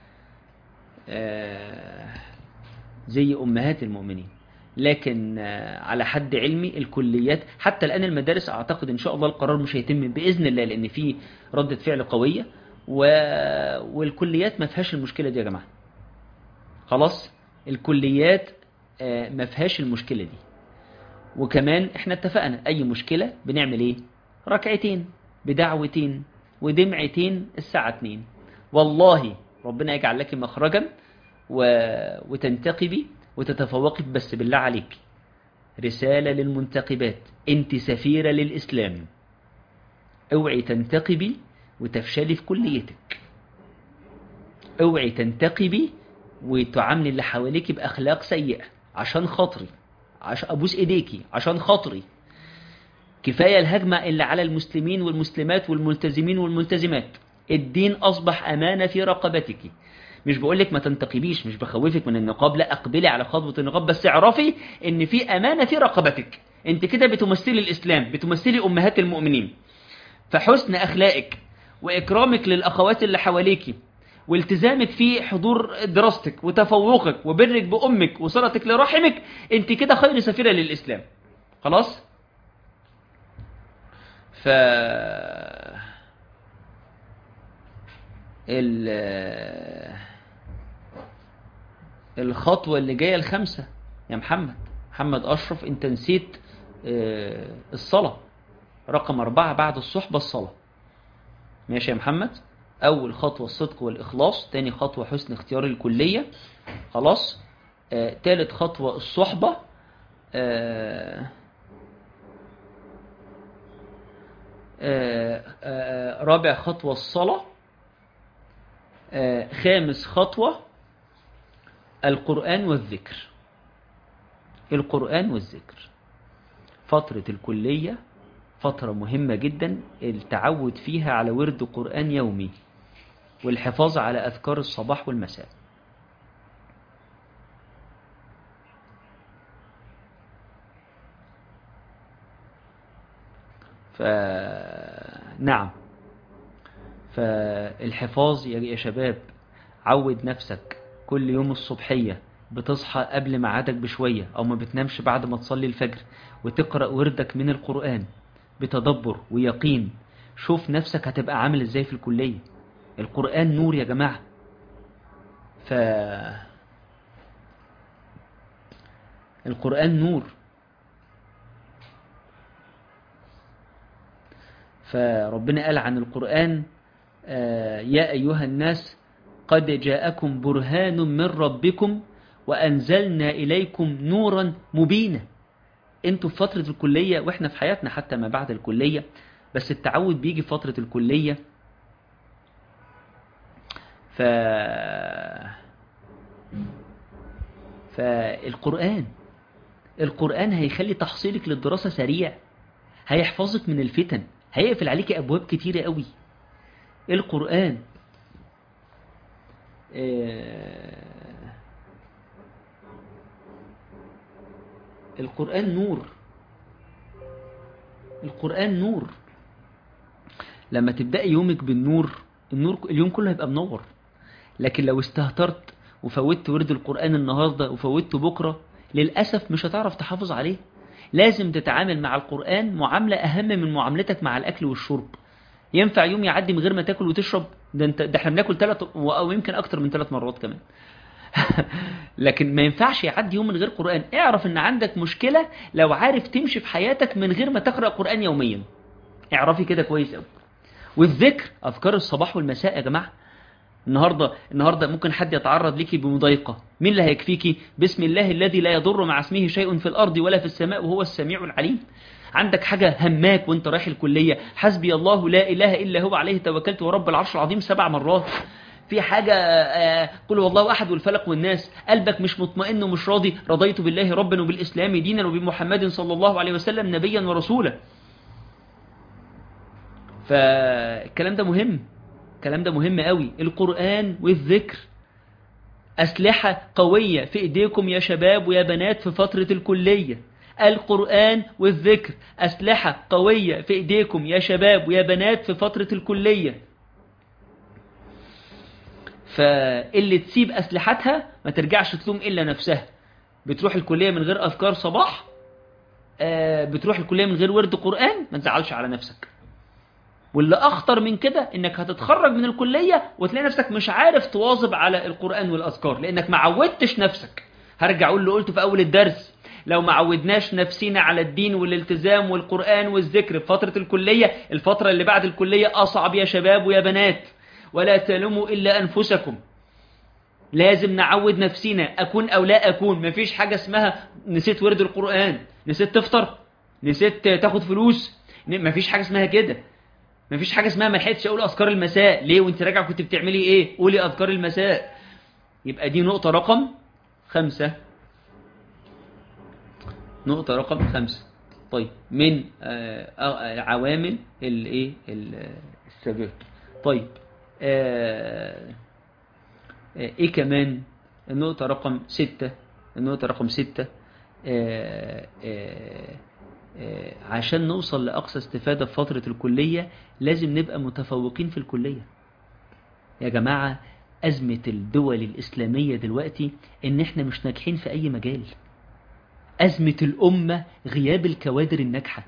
Speaker 1: زي أمهات المؤمنين. لكن على حد علمي الكليات حتى الآن، المدارس أعتقد إن شاء الله القرار مش هيتم بإذن الله، لأن في ردة فعل قوية، والكليات ما فيهاش المشكلة دي يا جماعة. خلاص الكليات ما فيهاش المشكلة دي. وكمان احنا اتفقنا أي مشكلة بنعمل ايه؟ ركعتين بدعوتين ودمعتين الساعة 2. والله ربنا يجعل لك مخرجا وتنتقبي وتتفوقي. بس بالله عليك رسالة للمنتقبات، انت سفيرة للإسلام. اوعي تنتقبي وتفشلي في كليتك. اوعي تنتقبي وتعاملي اللي حواليك بأخلاق سيئة عشان خاطري، عشان أبوس إيديكي، عشان خاطري. كفاية الهجمة اللي على المسلمين والمسلمات والملتزمين والملتزمات. الدين أصبح أمانة في رقبتك. مش بقولك ما تنتقبيش، مش بخوفك من النقاب، لا، أقبلي على خطوة النقاب، بس اعرفي إن في أمانة في رقبتك. أنت كده بتمثلي الإسلام، بتمثلي أمهات المؤمنين. فحسن أخلاقك وإكرامك للأخوات اللي حواليك والتزامك في حضور دراستك وتفوقك وبرك بأمك وصلتك لرحمك، أنت كده خير سفيرة للإسلام. خلاص؟ الخطوة اللي جاية ال5 يا محمد أشرف، أنت نسيت الصلاة. رقم 4 بعد الصحبة الصلاة. ماشي يا محمد؟ أول خطوة الصدق والإخلاص، تاني خطوة حسن اختيار الكلية، خلاص. تالت خطوة الصحبة، رابع خطوة الصلاة، خامس خطوة القرآن والذكر. القرآن والذكر. فترة الكلية فترة مهمة جدا، التعود فيها على ورد قرآن يومي والحفاظ على أذكار الصباح والمساء. نعم، فالحفاظ يا شباب، عود نفسك كل يوم الصبحية بتصحى قبل ميعادك بشوية أو ما بتنامش بعد ما تصلي الفجر وتقرأ وردك من القرآن بتدبر ويقين. شوف نفسك هتبقى عامل ازاي في الكلية. القرآن نور يا جماعة. القرآن نور. فربنا قال عن القرآن يا أيها الناس قد جاءكم برهان من ربكم وأنزلنا إليكم نورا مبينا. انتوا في فترة الكلية واحنا في حياتنا حتى ما بعد الكلية، بس التعود بيجي في فترة الكلية. القرآن هيخلي تحصيلك للدراسة سريع، هيحفظك من الفتن، هيقفل عليك أبواب كتيرة قوي. القرآن القرآن نور. القرآن نور. لما تبدأ يومك بالنور، النور اليوم كله هيبقى منور. لكن لو استهترت وفوتت ورد القرآن النهاردة وفوتت بكرة، للأسف مش هتعرف تحافظ عليه. لازم تتعامل مع القرآن معاملة أهم من معاملتك مع الأكل والشرب. ينفع يوم يعدي من غير ما تاكل وتشرب؟ ده احنا بناكل 3 أو يمكن أكتر من 3 مرات كمان. لكن ما ينفعش يعدي يوم من غير قرآن. اعرف ان عندك مشكلة لو عارف تمشي في حياتك من غير ما تقرأ قرآن يوميا. اعرفي كده كويس قوي. والذكر، أذكار الصباح والمساء يا جماعة. النهاردة ممكن حد يتعرض ليكي بمضايقة، مين اللي هيكفيكي؟ بسم الله الذي لا يضر مع اسمه شيء في الأرض ولا في السماء وهو السميع العليم. عندك حاجة هماك وانت رايح الكلية، حسبي الله لا إله إلا هو عليه توكلت ورب العرش العظيم 7 مرات. في حاجة قل هو الله أحد والفلق والناس، قلبك مش مطمئن ومش راضي، رضيت بالله ربا وبالإسلام دينا وبمحمد صلى الله عليه وسلم نبيا ورسولا. فالكلام ده مهم، الكلام ده مهم قوي. القرآن والذكر أسلحة قوية في إيديكم يا شباب ويا بنات في فترة الكلية. القرآن والذكر أسلحة قوية في إيديكم يا شباب ويا بنات في فترة الكلية. فاللي تسيب أسلحتها ما ترجعش تلوم إلا نفسها. بتروح الكلية من غير أذكار صباح، بتروح الكلية من غير ورد قرآن، ما تزعلش على نفسك. واللي أخطر من كده إنك هتتخرج من الكلية وتلاقي نفسك مش عارف تواظب على القرآن والأذكار لأنك ما عودتش نفسك. هرجع أقول اللي قلته في أول الدرس، لو ما عودناش نفسينا على الدين والالتزام والقرآن والذكر في فترة الكلية، الفترة اللي بعد الكلية أصعب يا شباب ويا بنات. ولا تلوموا إلا أنفسكم. لازم نعود نفسينا، أكون أو لا أكون. مفيش حاجة اسمها نسيت ورد القرآن، نسيت تفطر، نسيت تاخد فلوس، مفيش حاجة اسمها كده. مفيش حاجة اسمها ما لحقتش أقول أذكار المساء. ليه وانت راجع كنت بتعملي إيه؟ قولي أذكار المساء. يبقى دي نقطة رقم 5. نقطة رقم 5. طيب من عوامل الايه الثبات. طيب ايه كمان؟ النقطة رقم 6. النقطة رقم 6 عشان نوصل لأقصى استفادة في فترة الكلية لازم نبقى متفوقين في الكلية يا جماعة. أزمة الدول الإسلامية دلوقتي إن إحنا مش ناجحين في أي مجال. أزمة الأمة غياب الكوادر الناجحة.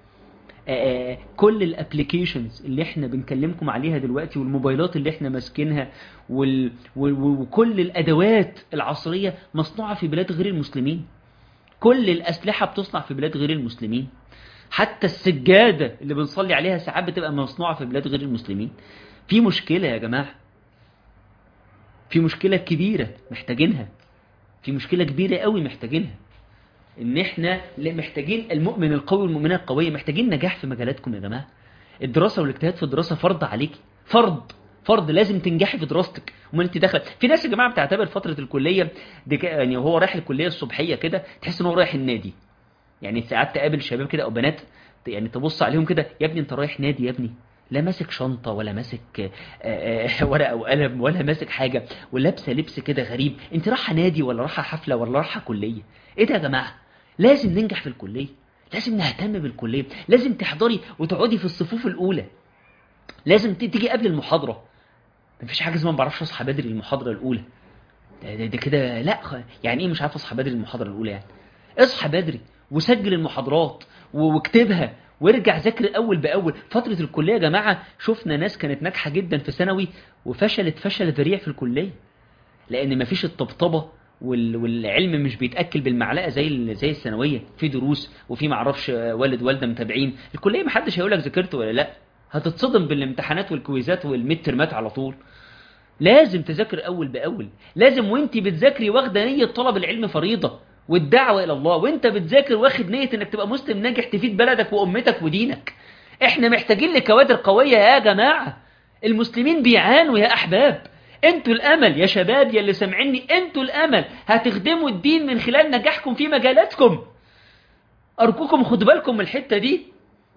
Speaker 1: كل الابليكيشنز اللي احنا بنكلمكم عليها دلوقتي والموبايلات اللي احنا ماسكينها وكل الأدوات العصرية مصنوعة في بلاد غير المسلمين. كل الأسلحة بتصنع في بلاد غير المسلمين، حتى السجادة اللي بنصلي عليها ساعات بتبقى مصنوعة في بلاد غير المسلمين. في مشكلة يا جماعة، في مشكلة كبيرة محتاجينها، في مشكلة كبيرة قوي محتاجينها، ان احنا محتاجين المؤمن القوي والمؤمنة القوية، محتاجين نجاح في مجالاتكم يا جماعة. الدراسة والاجتهاد في الدراسة فرض عليكي، فرض لازم تنجحي في دراستك. امال انت داخله في ناس يا جماعه بتعتبر فتره الكليه دي يعني هو رايح الكليه الصبحيه كده تحس ان هو رايح النادي. يعني ساعات تقابل شباب كده او بنات يعني تبص عليهم كده، يا ابني انت رايح نادي يا ابني؟ لا ماسك شنطه ولا ماسك ورقه وقلم ولا ماسك حاجه، ولابسه لبس كده غريب. انت رايحه نادي ولا رايحه حفله ولا رايحه كليه؟ ايه ده يا جماعه؟ لازم ننجح في الكليه، لازم نهتم بالكليه، لازم تحضري وتقعدي في الصفوف الاولى، لازم تيجي قبل المحاضره. مفيش حاجه اسمها ما بعرفش اصحى بدري المحاضره الاولى. ده كده لا يعني ايه مش عارف اصحى بدري المحاضره الاولى؟ يعني اصحى بدري وسجل المحاضرات واكتبها وارجع ذاكر اول باول. فتره الكليه يا جماعه شفنا ناس كانت ناجحه جدا في ثانوي وفشلت فشل ذريع في الكليه، لان مفيش الطبطبه والعلم مش بيتاكل بالمعلقه زي الثانويه، في دروس وفي معرفش والد والده متابعين. الكليه محدش هيقول لك ذاكرت ولا لا، هتتصدم بالامتحانات والكويزات والميد ترمات على طول. لازم تذاكر أول بأول، لازم وانت بتذاكري واخدة نية طلب العلم فريضة والدعوة إلى الله، وانت بتذاكر واخد نية انك تبقى مسلم ناجح تفيد بلدك وأمتك ودينك. احنا محتاجين لكوادر قوية يا جماعة. المسلمين بيعانوا يا أحباب، انتوا الأمل يا شباب يا اللي سامعيني، انتوا الأمل، هتخدموا الدين من خلال نجاحكم في مجالاتكم. أرجوكم خدوا بالكم من الحتة دي.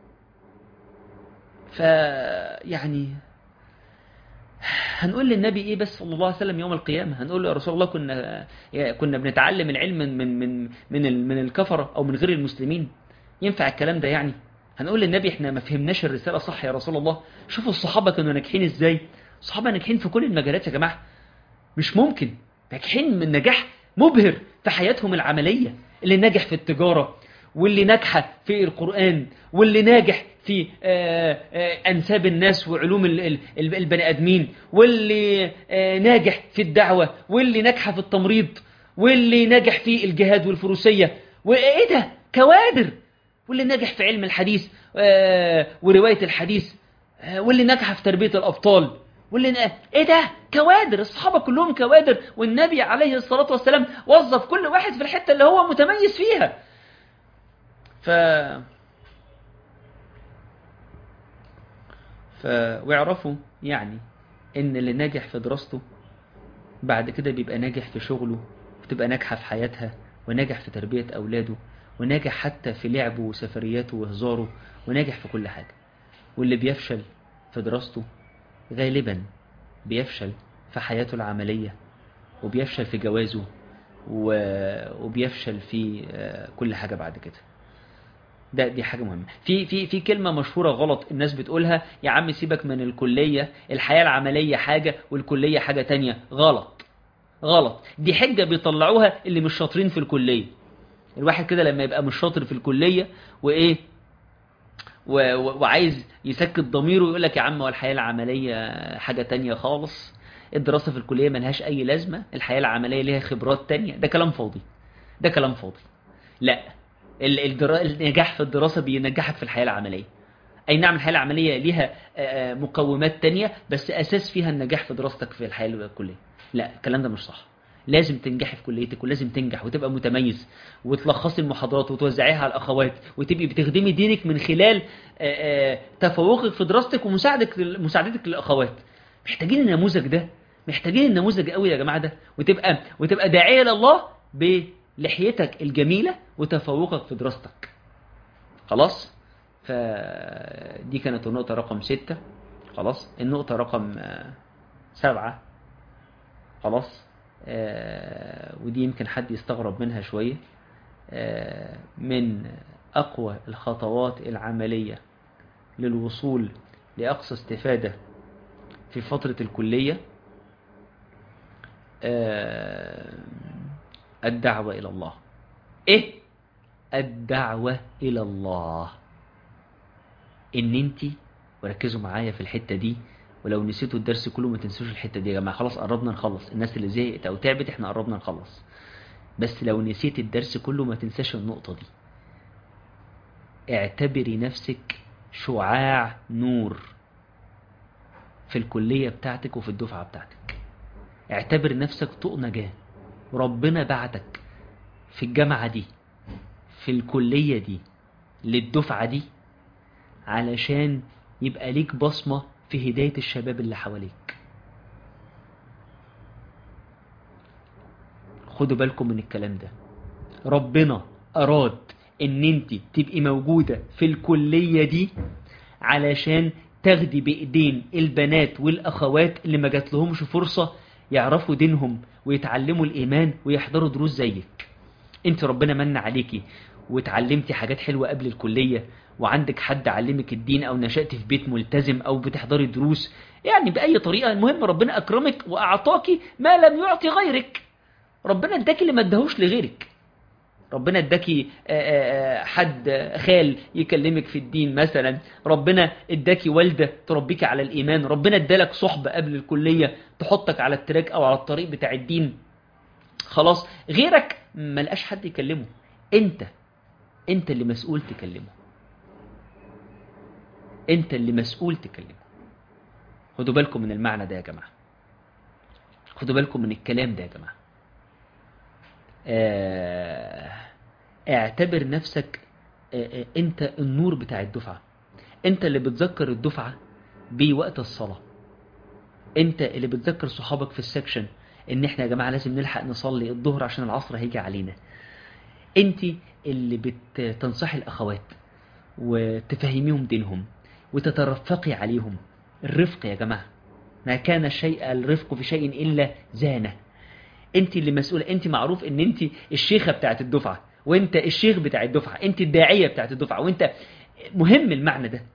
Speaker 1: يعني هنقول للنبي ايه بس صلى الله عليه وسلم يوم القيامة؟ هنقول له يا رسول الله كنا بنتعلم العلم من الكفرة او من غير المسلمين؟ ينفع الكلام ده يعني؟ هنقول للنبي احنا ما فهمناش الرسالة صح يا رسول الله؟ شوفوا الصحابة كانوا ناجحين ازاي، الصحابة ناجحين في كل المجالات يا جماعة، مش ممكن، ناجحين من نجاح مبهر في حياتهم العملية. اللي ناجح في التجارة، واللي ناجحة في القرآن، واللي ناجح في أنساب الناس وعلوم البني آدمين، واللي ناجح في الدعوة، واللي ناجحة في التمريض، واللي ناجح في الجهاد والفروسية، وإيه ده كوادر، واللي ناجح في علم الحديث ورواية الحديث، واللي ناجحة في تربية الأبطال، ايه ده كوادر. الصحابة كلهم كوادر، والنبي عليه الصلاة والسلام وظف كل واحد في الحتة اللي هو متميز فيها. ويعرفوا يعني ان اللي ناجح في دراسته بعد كده بيبقى ناجح في شغله، وتبقى ناجحة في حياتها، وناجح في تربية أولاده، وناجح حتى في لعبه وسفرياته وهزاره، وناجح في كل حاجة. واللي بيفشل في دراسته غالبا بيفشل في حياته العملية، وبيفشل في جوازه، وبيفشل في كل حاجة بعد كده. دي حاجة مهمة. في كلمة مشهورة غلط الناس بتقولها، يا عم سيبك من الكلية، الحياة العملية حاجة والكلية حاجة تانية. غلط، دي حجة بيطلعوها اللي مش شاطرين في الكلية. الواحد كده لما يبقى مش شاطر في الكلية وإيه وعايز يسكت ضميره ويقول لك يا عم والحياة العملية حاجة تانية خالص، الدراسة في الكلية ملهاش أي لازمة، الحياة العملية ليها خبرات تانية. ده كلام فاضي، ده كلام فاضي. لا، النجاح في الدراسة بينجحك في الحياة العملية. أي نعم الحياة العملية ليها مقومات تانية، بس أساس فيها النجاح في دراستك في الحياة الكلية. لا، الكلام ده مش صح. لازم تنجحي في كليتك، ولازم تنجح وتبقى متميز، وتلخصي المحاضرات وتوزعيها على الأخوات، وتبقي بتخدمي دينك من خلال تفوقك في دراستك ومساعدتك للأخوات. محتاجين النموذج ده، محتاجين النموذج قوي يا جماعة ده، وتبقى داعية لله بلحيتك الجميلة وتفوقك في دراستك. خلاص؟ فدي كانت النقطة رقم 6. خلاص؟ النقطة رقم 7. خلاص؟ ودي يمكن حد يستغرب منها شوية. من أقوى الخطوات العملية للوصول لأقصى استفادة في فترة الكلية الدعوة إلى الله. إيه؟ الدعوة إلى الله. إن أنتي، وركزوا معايا في الحتة دي، ولو نسيتوا الدرس كله ما تنسوش الحتة دي يا جماعة. خلاص قربنا نخلص، الناس اللي زهقت أو تعبت احنا قربنا نخلص. بس لو نسيت الدرس كله ما تنساش النقطة دي. اعتبري نفسك شعاع نور في الكلية بتاعتك وفي الدفعة بتاعتك. اعتبر نفسك طوق نجاة. ربنا بعتك في الجامعة دي، في الكلية دي، للدفعة دي، علشان يبقى ليك بصمة في هداية الشباب اللي حواليك. خدوا بالكم من الكلام ده. ربنا أراد ان انت تبقي موجودة في الكلية دي علشان تاخدي بإيدين البنات والأخوات اللي ما جات لهمش فرصة يعرفوا دينهم ويتعلموا الإيمان ويحضروا دروس زيك. انت ربنا من عليكي وتعلمتي حاجات حلوة قبل الكلية، وعندك حد علمك الدين، أو نشأت في بيت ملتزم، أو بتحضري دروس، يعني بأي طريقة. المهم ربنا أكرمك وأعطاكي ما لم يعطي غيرك. ربنا اداكي اللي ما اداهوش لغيرك. ربنا اداكي حد خال يكلمك في الدين مثلا، ربنا اداكي والدة تربيكي على الإيمان، ربنا ادالك صحبة قبل الكلية تحطك على التراك أو على الطريق بتاع الدين. خلاص، غيرك ملقاش حد يكلمه. انت اللي مسؤول تكلمه. انت اللي مسؤول تكلمه. خدوا بالكم من المعنى ده يا جماعة. خدوا بالكم من الكلام ده يا جماعة. اعتبر نفسك انت النور بتاع الدفعة. انت اللي بتذكر الدفعة بوقت الصلاة. انت اللي بتذكر صحابك في السكشن ان احنا يا جماعة لازم نلحق نصلي الظهر عشان العصر هيجي علينا. انت اللي بتنصحي الاخوات وتفهميهم دينهم وتترفقي عليهم. الرفق يا جماعة، ما كان الرفق في شيء إلا زانه. انت اللي مسؤولة. انت معروف ان انت الشيخة بتاعت الدفعة، وانت الشيخ بتاع الدفعة، انت الداعية بتاعت الدفعة، وانت مهم المعنى ده.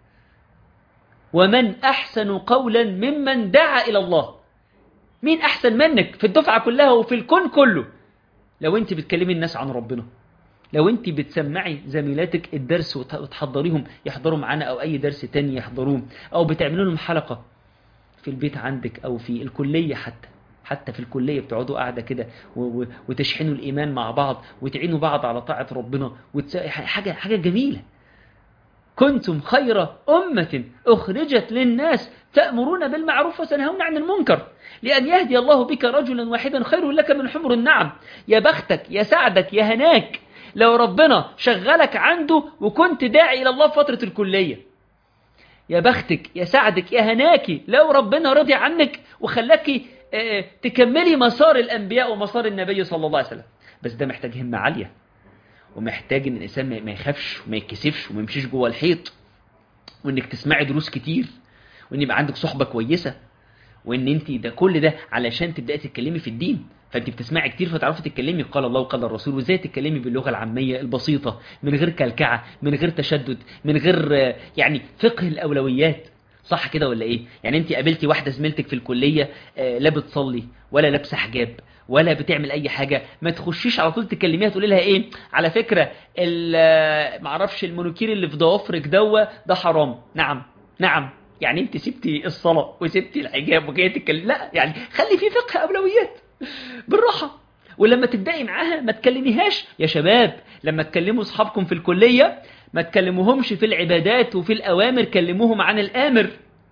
Speaker 1: ومن أحسن قولا ممن دعا إلى الله. مين أحسن منك في الدفعة كلها وفي الكون كله؟ لو انت بتكلمي الناس عن ربنا، لو انت بتسمعي زميلاتك الدرس وتحضريهم يحضروا معانا، او اي درس تاني يحضروه، او بتعملوا لهم حلقة في البيت عندك او في الكلية، حتى في الكلية بتقعدوا قاعدة كده وتشحنوا الإيمان مع بعض وتعينوا بعض على طاعة ربنا، حاجة جميلة. كنتم خير أمة أخرجت للناس تأمرون بالمعروف وتنهون عن المنكر لأن يهدي الله بك رجلا واحدا خير لك من حمر النعم. يا بختك، يا سعدك، يا هناك لو ربنا شغلك عنده وكنت داعي إلى الله في فترة الكلية. يا بختك، يا سعدك، يا هناكي لو ربنا رضي عنك وخلاكي تكملي مسار الأنبياء ومسار النبي صلى الله عليه وسلم. بس ده محتاج همة عالية، ومحتاج ان الانسان ما يخافش وما يتكسفش وما يمشيش جوه الحيط، وانك تسمعي دروس كتير، وان يبقى عندك صحبة كويسة، وان انت ده كل ده علشان تبداي تتكلمي في الدين. فانت بتسمعي كتير فتعرفي تتكلمي قال الله وقال الرسول، وازاي تتكلمي باللغة العامية البسيطة من غير كلكعة، من غير تشدد، من غير يعني فقه الأولويات. صح كده ولا ايه؟ يعني انت قابلتي واحدة زميلتك في الكلية لا بتصلي ولا لابسه حجاب ولا بتعمل اي حاجة، ما تخشيش على طول تكلميها تقولي لها ايه على فكرة معرفش المونوكير اللي في ضوافرك ده حرام. نعم يعني انت سبتي الصلاة وسبتي الحجاب وجايه تتكلم؟ لا، يعني خلي في فقه أولويات بالراحة. ولما تبدأي معاها ما تكلميهاش يا شباب، لما تكلموا اصحابكم في الكلية ما تكلموهمش في العبادات وفي الأوامر، كلموهم عن الآمر.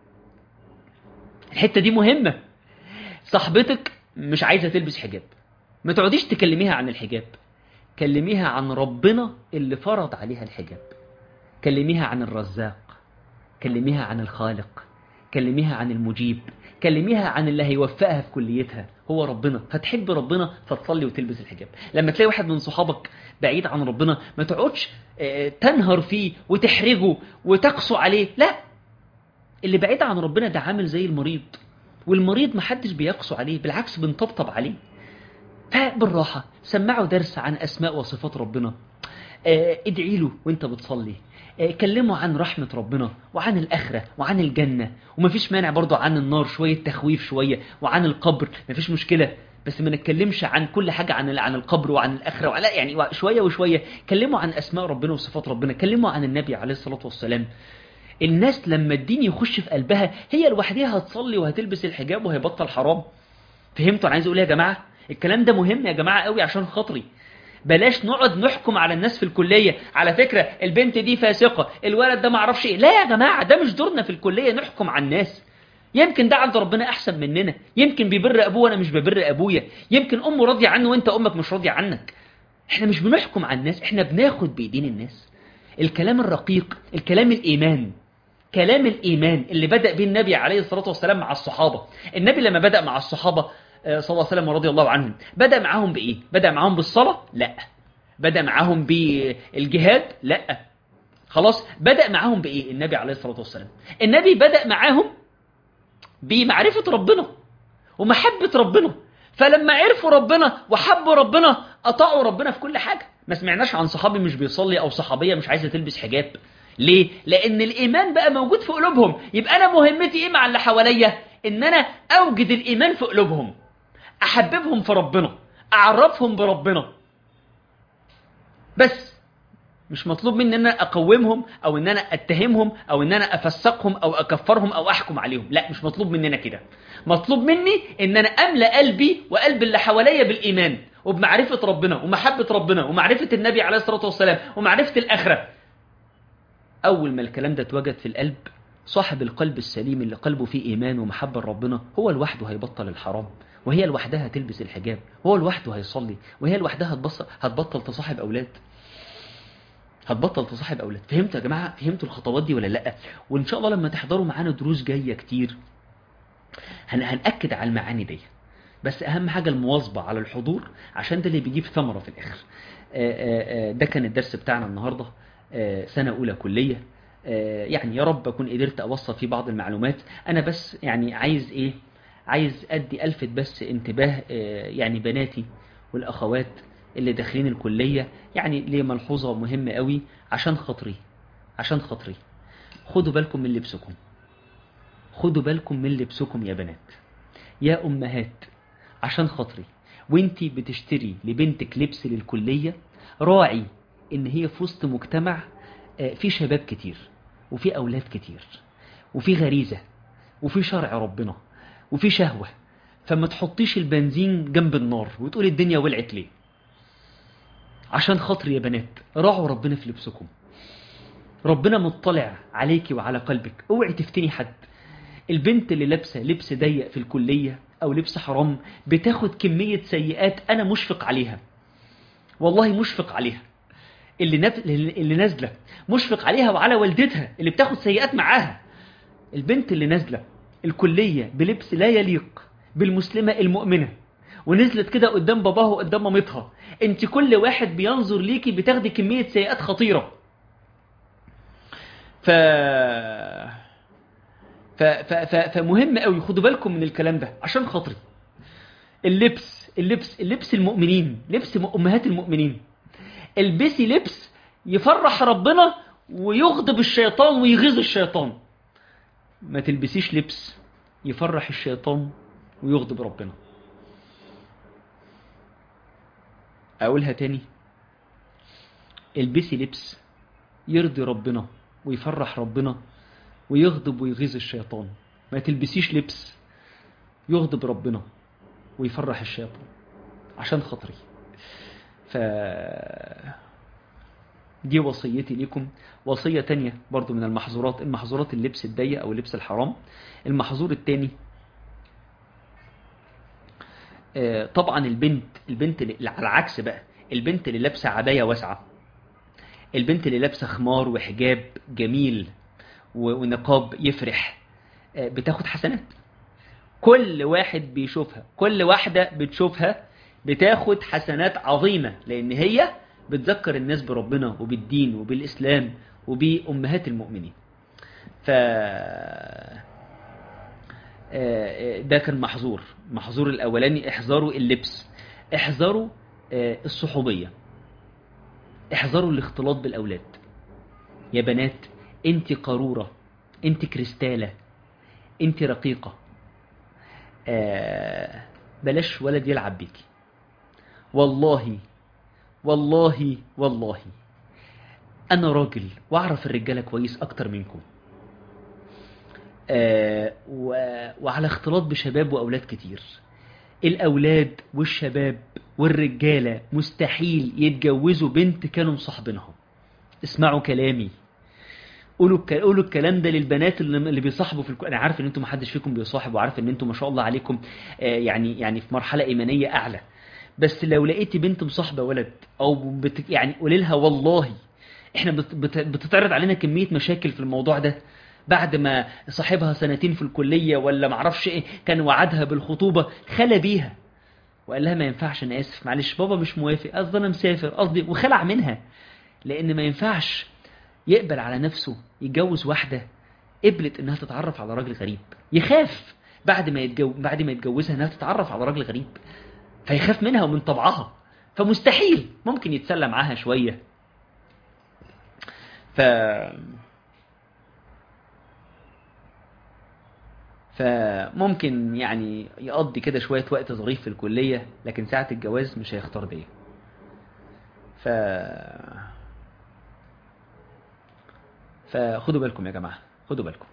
Speaker 1: الحتة دي مهمة. صاحبتك مش عايزة تلبس حجاب، ما تقعديش تكلميها عن الحجاب، كلميها عن ربنا اللي فرض عليها الحجاب. كلميها عن الرزاق، كلميها عن الخالق، كلميها عن المجيب، كلميها عن اللي هيوفقها في كليتها هو ربنا. هتحب ربنا فتصلي وتلبس الحجاب. لما تلاقي واحد من صحابك بعيد عن ربنا ما تقعدش تنهر فيه وتحرجه وتقسو عليه، لا. اللي بعيد عن ربنا ده عامل زي المريض، والمريض محدش بيقسو عليه، بالعكس بنطبطب عليه. فبالراحة سمعوا درس عن أسماء وصفات ربنا، ادعي له وانت بتصلي، كلموا عن رحمة ربنا وعن الآخرة وعن الجنة، ومفيش مانع برضو عن النار شوية تخويف شوية، وعن القبر مفيش مشكلة، بس ما نتكلمش عن كل حاجة عن القبر وعن الآخرة وعن يعني شوية وشوية. كلموا عن أسماء ربنا وصفات ربنا، كلموا عن النبي عليه الصلاة والسلام. الناس لما الدين يخش في قلبها هي لوحدها هتصلي وهتلبس الحجاب وهيبطل حرام. فهمتوا انا عايز اقول ايه يا جماعة؟ الكلام ده مهم يا جماعة قوي عشان خاطري. بلاش نقعد نحكم على الناس في الكلية. على فكرة البنت دي فاسقة، الولد ده معرفش ايه. لا يا جماعة، ده مش دورنا في الكلية نحكم على الناس. يمكن ده عند ربنا أحسن مننا، يمكن بيبر أبوه وأنا مش ببر أبويا، يمكن أمه راضية عنه وأنت أمك مش راضية عنك. احنا مش بنحكم على الناس، احنا بناخد بإيدين الناس. الكلام الرقيق، الكلام الإيمان، كلام الإيمان اللي بدأ به النبي عليه الصلاة والسلام مع الصحابة. النبي لما بدأ مع الصحابة صلى الله عليه وسلم ورضي الله عنهم، بدأ معاهم بإيه؟ بدأ معاهم بالصلاة؟ لا. بدأ معاهم بالجهاد؟ لا. خلاص، بدأ معاهم بإيه النبي عليه الصلاة والسلام؟ النبي بدأ معاهم بمعرفة ربنا ومحبة ربنا. فلما عرفوا ربنا وحبوا ربنا أطاعوا ربنا في كل حاجة. ما سمعناش عن صحابي مش بيصلي أو صحابية مش عايزة تلبس حجاب. ليه؟ لأن الإيمان بقى موجود في قلوبهم. يبقى أنا مهمتي إيه مع اللي حواليا؟ إن أنا أوجد الإيمان في قلوبهم، أحببهم في ربنا، أعرفهم بربنا. بس مش مطلوب مني ان انا اقومهم او ان انا اتهمهم او ان انا افسقهم او اكفرهم او احكم عليهم. لا، مش مطلوب مننا كده. مطلوب مني ان انا املا قلبي وقلب اللي حواليا بالايمان وبمعرفه ربنا ومحبه ربنا ومعرفه النبي عليه الصلاه والسلام ومعرفه الاخره. اول ما الكلام ده اتوجد في القلب، صاحب القلب السليم اللي قلبه فيه ايمان ومحبه لربنا هو لوحده هيبطل الحرام، وهي لوحدها هتلبس الحجاب، هو لوحده هيصلي، وهي لوحدها هتبطل تصاحب اولاد. هتبطل تصاحب أولاد. فهمتوا يا جماعة؟ فهمتوا الخطوات دي ولا لأ؟ وإن شاء الله لما تحضروا معانا دروس جاية كتير هنأكد على المعاني دي. بس أهم حاجة المواظبة على الحضور، عشان ده اللي بيجيب ثمرة في الآخر. ده كان الدرس بتاعنا النهاردة، سنة أولى كلية. يعني يا رب أكون قدرت أوصل فيه بعض المعلومات. أنا بس يعني عايز إيه؟ عايز أدي ألفت بس انتباه يعني بناتي والأخوات اللي داخلين الكلية، يعني ليه ملحوظة مهمة قوي. عشان خاطري خدوا بالكم من لبسكم، خدوا بالكم من لبسكم يا بنات يا أمهات. عشان خاطري وانتي بتشتري لبنتك لبس للكلية، راعي ان هي في وسط مجتمع في شباب كتير وفي أولاد كتير وفي غريزة وفي شرع ربنا وفي شهوة. فما تحطيش البنزين جنب النار وتقولي الدنيا ولعت ليه. عشان خاطري يا بنات راعوا ربنا في لبسكم. ربنا مطلع عليكي وعلى قلبك، اوعي تفتني حد. البنت اللي لابسه لبس ضيق في الكلية او لبس حرام بتاخد كمية سيئات انا مشفق عليها، والله مشفق عليها. اللي نازلة مشفق عليها وعلى والدتها اللي بتاخد سيئات معاها. البنت اللي نازلة الكلية بلبس لا يليق بالمسلمة المؤمنة ونزلت كده قدام باباها وقدام مامتها، انت كل واحد بينظر ليكي بتاخدي كمية سيئات خطيرة. فمهم قوي خدوا بالكم من الكلام ده عشان خاطري. اللبس المؤمنين، لبس أمهات المؤمنين. البسي لبس يفرح ربنا ويغضب الشيطان ويغيظ الشيطان. ما تلبسيش لبس يفرح الشيطان ويغضب ربنا. أقولها تاني، البسي لبس يرضي ربنا ويفرح ربنا ويغضب ويغيظ الشيطان. ما تلبسيش لبس يغضب ربنا ويفرح الشيطان عشان خاطري. دي وصيتي لكم. وصية تانية برضو من المحظورات اللبس الضيق أو اللبس الحرام. المحظور التاني طبعا البنت اللي على العكس بقى، البنت اللي لابسه عباية واسعة، البنت اللي لابسه خمار وحجاب جميل ونقاب يفرح، بتاخد حسنات. كل واحد بيشوفها، كل واحدة بتشوفها بتاخد حسنات عظيمة، لأن هي بتذكر الناس بربنا وبالدين وبالإسلام وبأمهات المؤمنين. ده كان محظور الأولاني. احذروا اللبس، احذروا الصحوبية، احذروا الاختلاط بالأولاد. يا بنات انت قارورة، انت كريستالة، انت رقيقة. بلاش ولد يلعب بيكي. والله والله والله أنا راجل وأعرف الرجالة كويس أكتر منكم، وعلى اختلاط بشباب وأولاد كتير. الأولاد والشباب والرجالة مستحيل يتجوزوا بنت كانوا مصاحبينها. اسمعوا كلامي، قولوا الكلام ده للبنات اللي بيصاحبوا انا عارف ان انتم محدش فيكم بيصاحب، وعارف ان انتم ما شاء الله عليكم يعني في مرحلة ايمانية اعلى، بس لو لقيتي بنت مصاحبة ولد او يعني قولي لها والله احنا بتتعرض علينا كمية مشاكل في الموضوع ده، بعد ما صاحبها سنتين في الكلية ولا معرفش ايه كان وعدها بالخطوبة خلى بيها وقال لها ما ينفعش، انا اسف معلش بابا مش موافق، قصدي انا مسافر قصدي، وخلع منها. لان ما ينفعش يقبل على نفسه يتجوز واحدة قبلت انها تتعرف على راجل غريب، يخاف بعد ما يتجوزها انها تتعرف على راجل غريب، فيخاف منها ومن طبعها، فمستحيل ممكن يتسلى معاها شوية. فممكن يعني يقضي كده شوية وقت ظريف في الكلية، لكن ساعة الجواز مش هيختار دي. فخدوا بالكم يا جماعة، خدوا بالكم.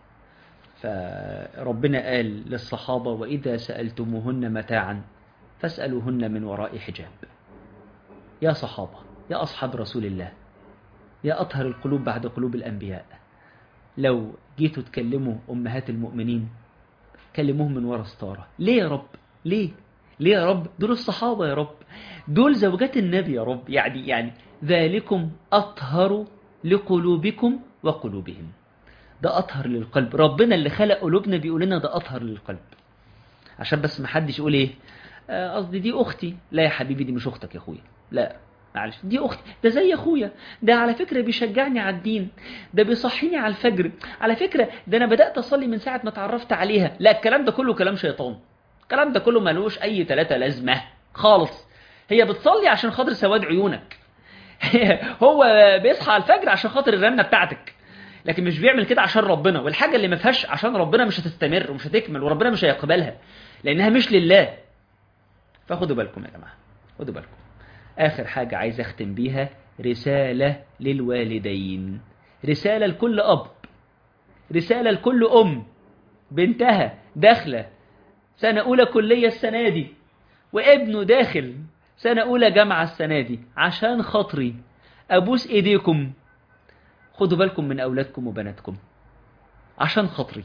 Speaker 1: فربنا قال للصحابة وإذا سألتموهن متاعا فاسألوهن من وراء حجاب. يا صحابة، يا أصحاب رسول الله، يا أطهر القلوب بعد قلوب الأنبياء، لو جيتوا تكلموا أمهات المؤمنين كلموهم من وراء ستارة. ليه يا رب؟ ليه يا رب؟ دول الصحابة يا رب، دول زوجات النبي يا رب، يعني ذلكم أطهر لقلوبكم وقلوبهم. ده أطهر للقلب، ربنا اللي خلق قلوبنا بيقول لنا ده أطهر للقلب، عشان بس ما حدش يقول ايه قصدي دي أختي. لا يا حبيبي دي مش أختك يا أخويا، لا معلش دي أختي، ده زي أخويا، ده على فكرة بيشجعني على الدين، ده بيصحيني على الفجر، على فكرة ده أنا بدأت أصلي من ساعة ما تعرفت عليها. لا، الكلام ده كله كلام شيطان، الكلام ده كله ملوش أي 3 لازمة خالص. هي بتصلي عشان خاطر سواد عيونك هو بيصحى على الفجر عشان خاطر الرنة بتاعتك، لكن مش بيعمل كده عشان ربنا، والحاجة اللي ما فيهاش عشان ربنا مش هتستمر ومش هتكمل وربنا مش هيقبلها لأنها مش لله. فخدوا بالكم يا جماعة، خدوا بالكم. آخر حاجة عايز أختم بيها، رسالة للوالدين، رسالة لكل أب، رسالة لكل أم بنتها داخلة سنة أولى كلية السنة دي وابنه داخل سنة أولى جامعة السنة دي، عشان خاطري أبوس إيديكم خدوا بالكم من أولادكم وبناتكم، عشان خاطري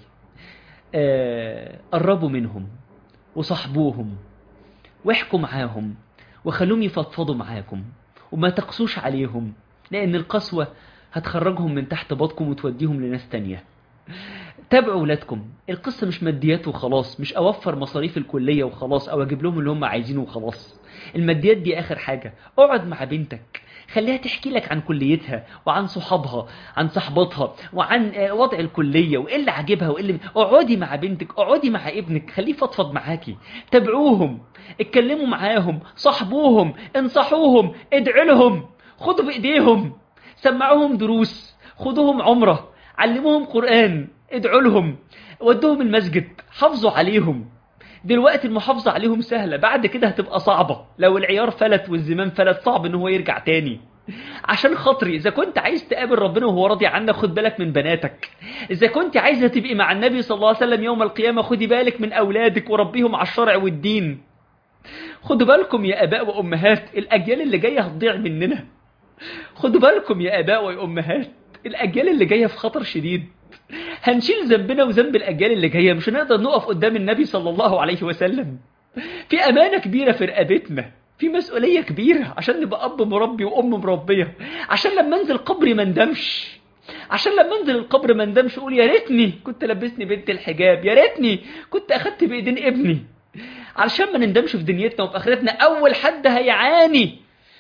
Speaker 1: قربوا منهم وصحبوهم واحكوا معاهم وخلوهم يفضفضوا معاكم وما تقسوش عليهم، لأن القسوة هتخرجهم من تحت باطكم وتوديهم لناس تانية. تابعوا ولادكم، القصة مش ماديات وخلاص، مش أوفر مصاريف الكلية وخلاص أو أجيب لهم اللي هم عايزينه وخلاص، الماديات دي آخر حاجة. اقعد مع بنتك خليها تحكي لك عن كليتها وعن صحابها عن صحباتها وعن وضع الكلية وإيه اللي عاجبها وإيه اللي اقعدي مع بنتك، اقعدي مع ابنك، خليه فضفض معاكي، تابعوهم، اتكلموا معاهم، صحبوهم، انصحوهم، ادعوا لهم، خدوا بإيديهم، سمعوهم دروس، خدوهم عمرة، علموهم قرآن، ادعوا لهم، ودوهم المسجد، حافظوا عليهم. دلوقتي المحافظة عليهم سهلة، بعد كده هتبقى صعبة، لو العيار فلت والزمام فلت صعب ان هو يرجع تاني. عشان خاطري إذا كنت عايز تقابل ربنا وهو راضي عنك خد بالك من بناتك، إذا كنت عايزة تبقي مع النبي صلى الله عليه وسلم يوم القيامة خدي بالك من أولادك وربيهم على الشرع والدين. خدوا بالكم يا آباء وأمهات، الأجيال اللي جاية هتضيع مننا. خدوا بالكم يا آباء وأمهات، الأجيال اللي جاية في خطر شديد، هنشيل ذنبنا وذنب الأجيال اللي جاية، مش هنقدر نقف قدام النبي صلى الله عليه وسلم. في أمانة كبيرة في رقبتنا، في مسؤولية كبيرة عشان نبقى أب مربي وأم مربية، عشان لما انزل قبري ما ندمش، عشان لما انزل القبر ما ندمش اقول يا ريتني كنت لبسني بنت الحجاب، يا ريتني كنت أخدت بإيدين ابني، علشان ما نندمش في دنيتنا وفي آخرتنا. أول حد هيعاني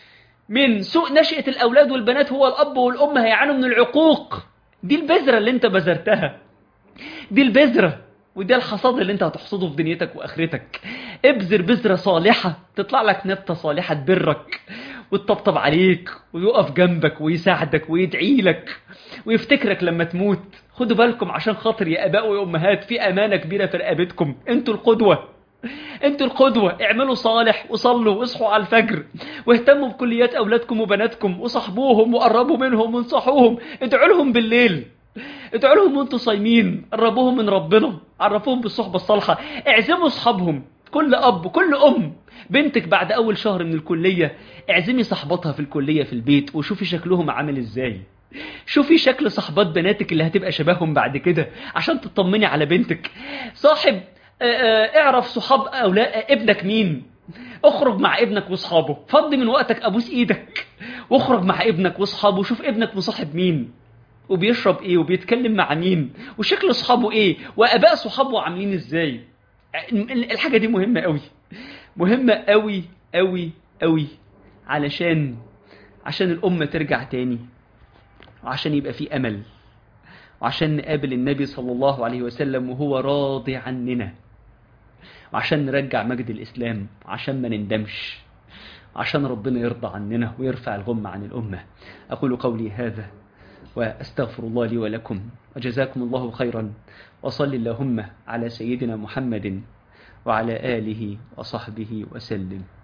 Speaker 1: من سوء نشأة الأولاد والبنات هو الأب والأم، هيعانوا من العقوق. دي البذرة اللي انت بذرتها، دي البذرة ودي الحصاد اللي انت هتحصده في دنيتك وآخرتك. ابذر بذرة صالحة تطلع لك نبتة صالحة تبرك وتطبطب عليك ويقف جنبك ويساعدك ويدعي لك ويفتكرك لما تموت. خدوا بالكم عشان خاطر يا آباء وأمهات، في أمانة كبيرة في رقبتكم، انتوا القدوة، انتوا القدوة. اعملوا صالح وصلوا واصحوا على الفجر واهتموا بكليات أولادكم وبناتكم وصحبوهم وقربوا منهم وانصحوهم، ادعوا لهم بالليل، ادعوا لهم وانتوا صايمين، قربوهم من ربنا، عرفوهم بالصحبة الصالحة، اعزموا اصحابهم كل أب كل أم، بنتك بعد أول شهر من الكلية اعزمي صحباتها في الكلية في البيت وشوفي شكلهم عامل إزاي. شوفي شكل صحبات بناتك اللي هتبقى شبههم بعد كده عشان تطمني على بنتك. صاحب اعرف صحاب أولاء ابنك مين، اخرج مع ابنك واصحابه، فضي من وقتك ابوس ايدك واخرج مع ابنك واصحابه وشوف ابنك مصاحب مين وبيشرب ايه وبيتكلم مع مين وشكل اصحابه ايه واباء صحابه عاملين ازاي. الحاجة دي مهمة قوي، مهمة قوي قوي قوي، عشان الأمة ترجع تاني، وعشان يبقى في أمل، وعشان نقابل النبي صلى الله عليه وسلم وهو راضي عننا، وعشان نرجع مجد الإسلام، وعشان ما نندمش، عشان ربنا يرضى عننا ويرفع الغمة عن الأمة. أقول قولي هذا وأستغفر الله لي ولكم، وجزاكم الله خيرا، وصل اللهم على سيدنا محمد وعلى آله وصحبه وسلم.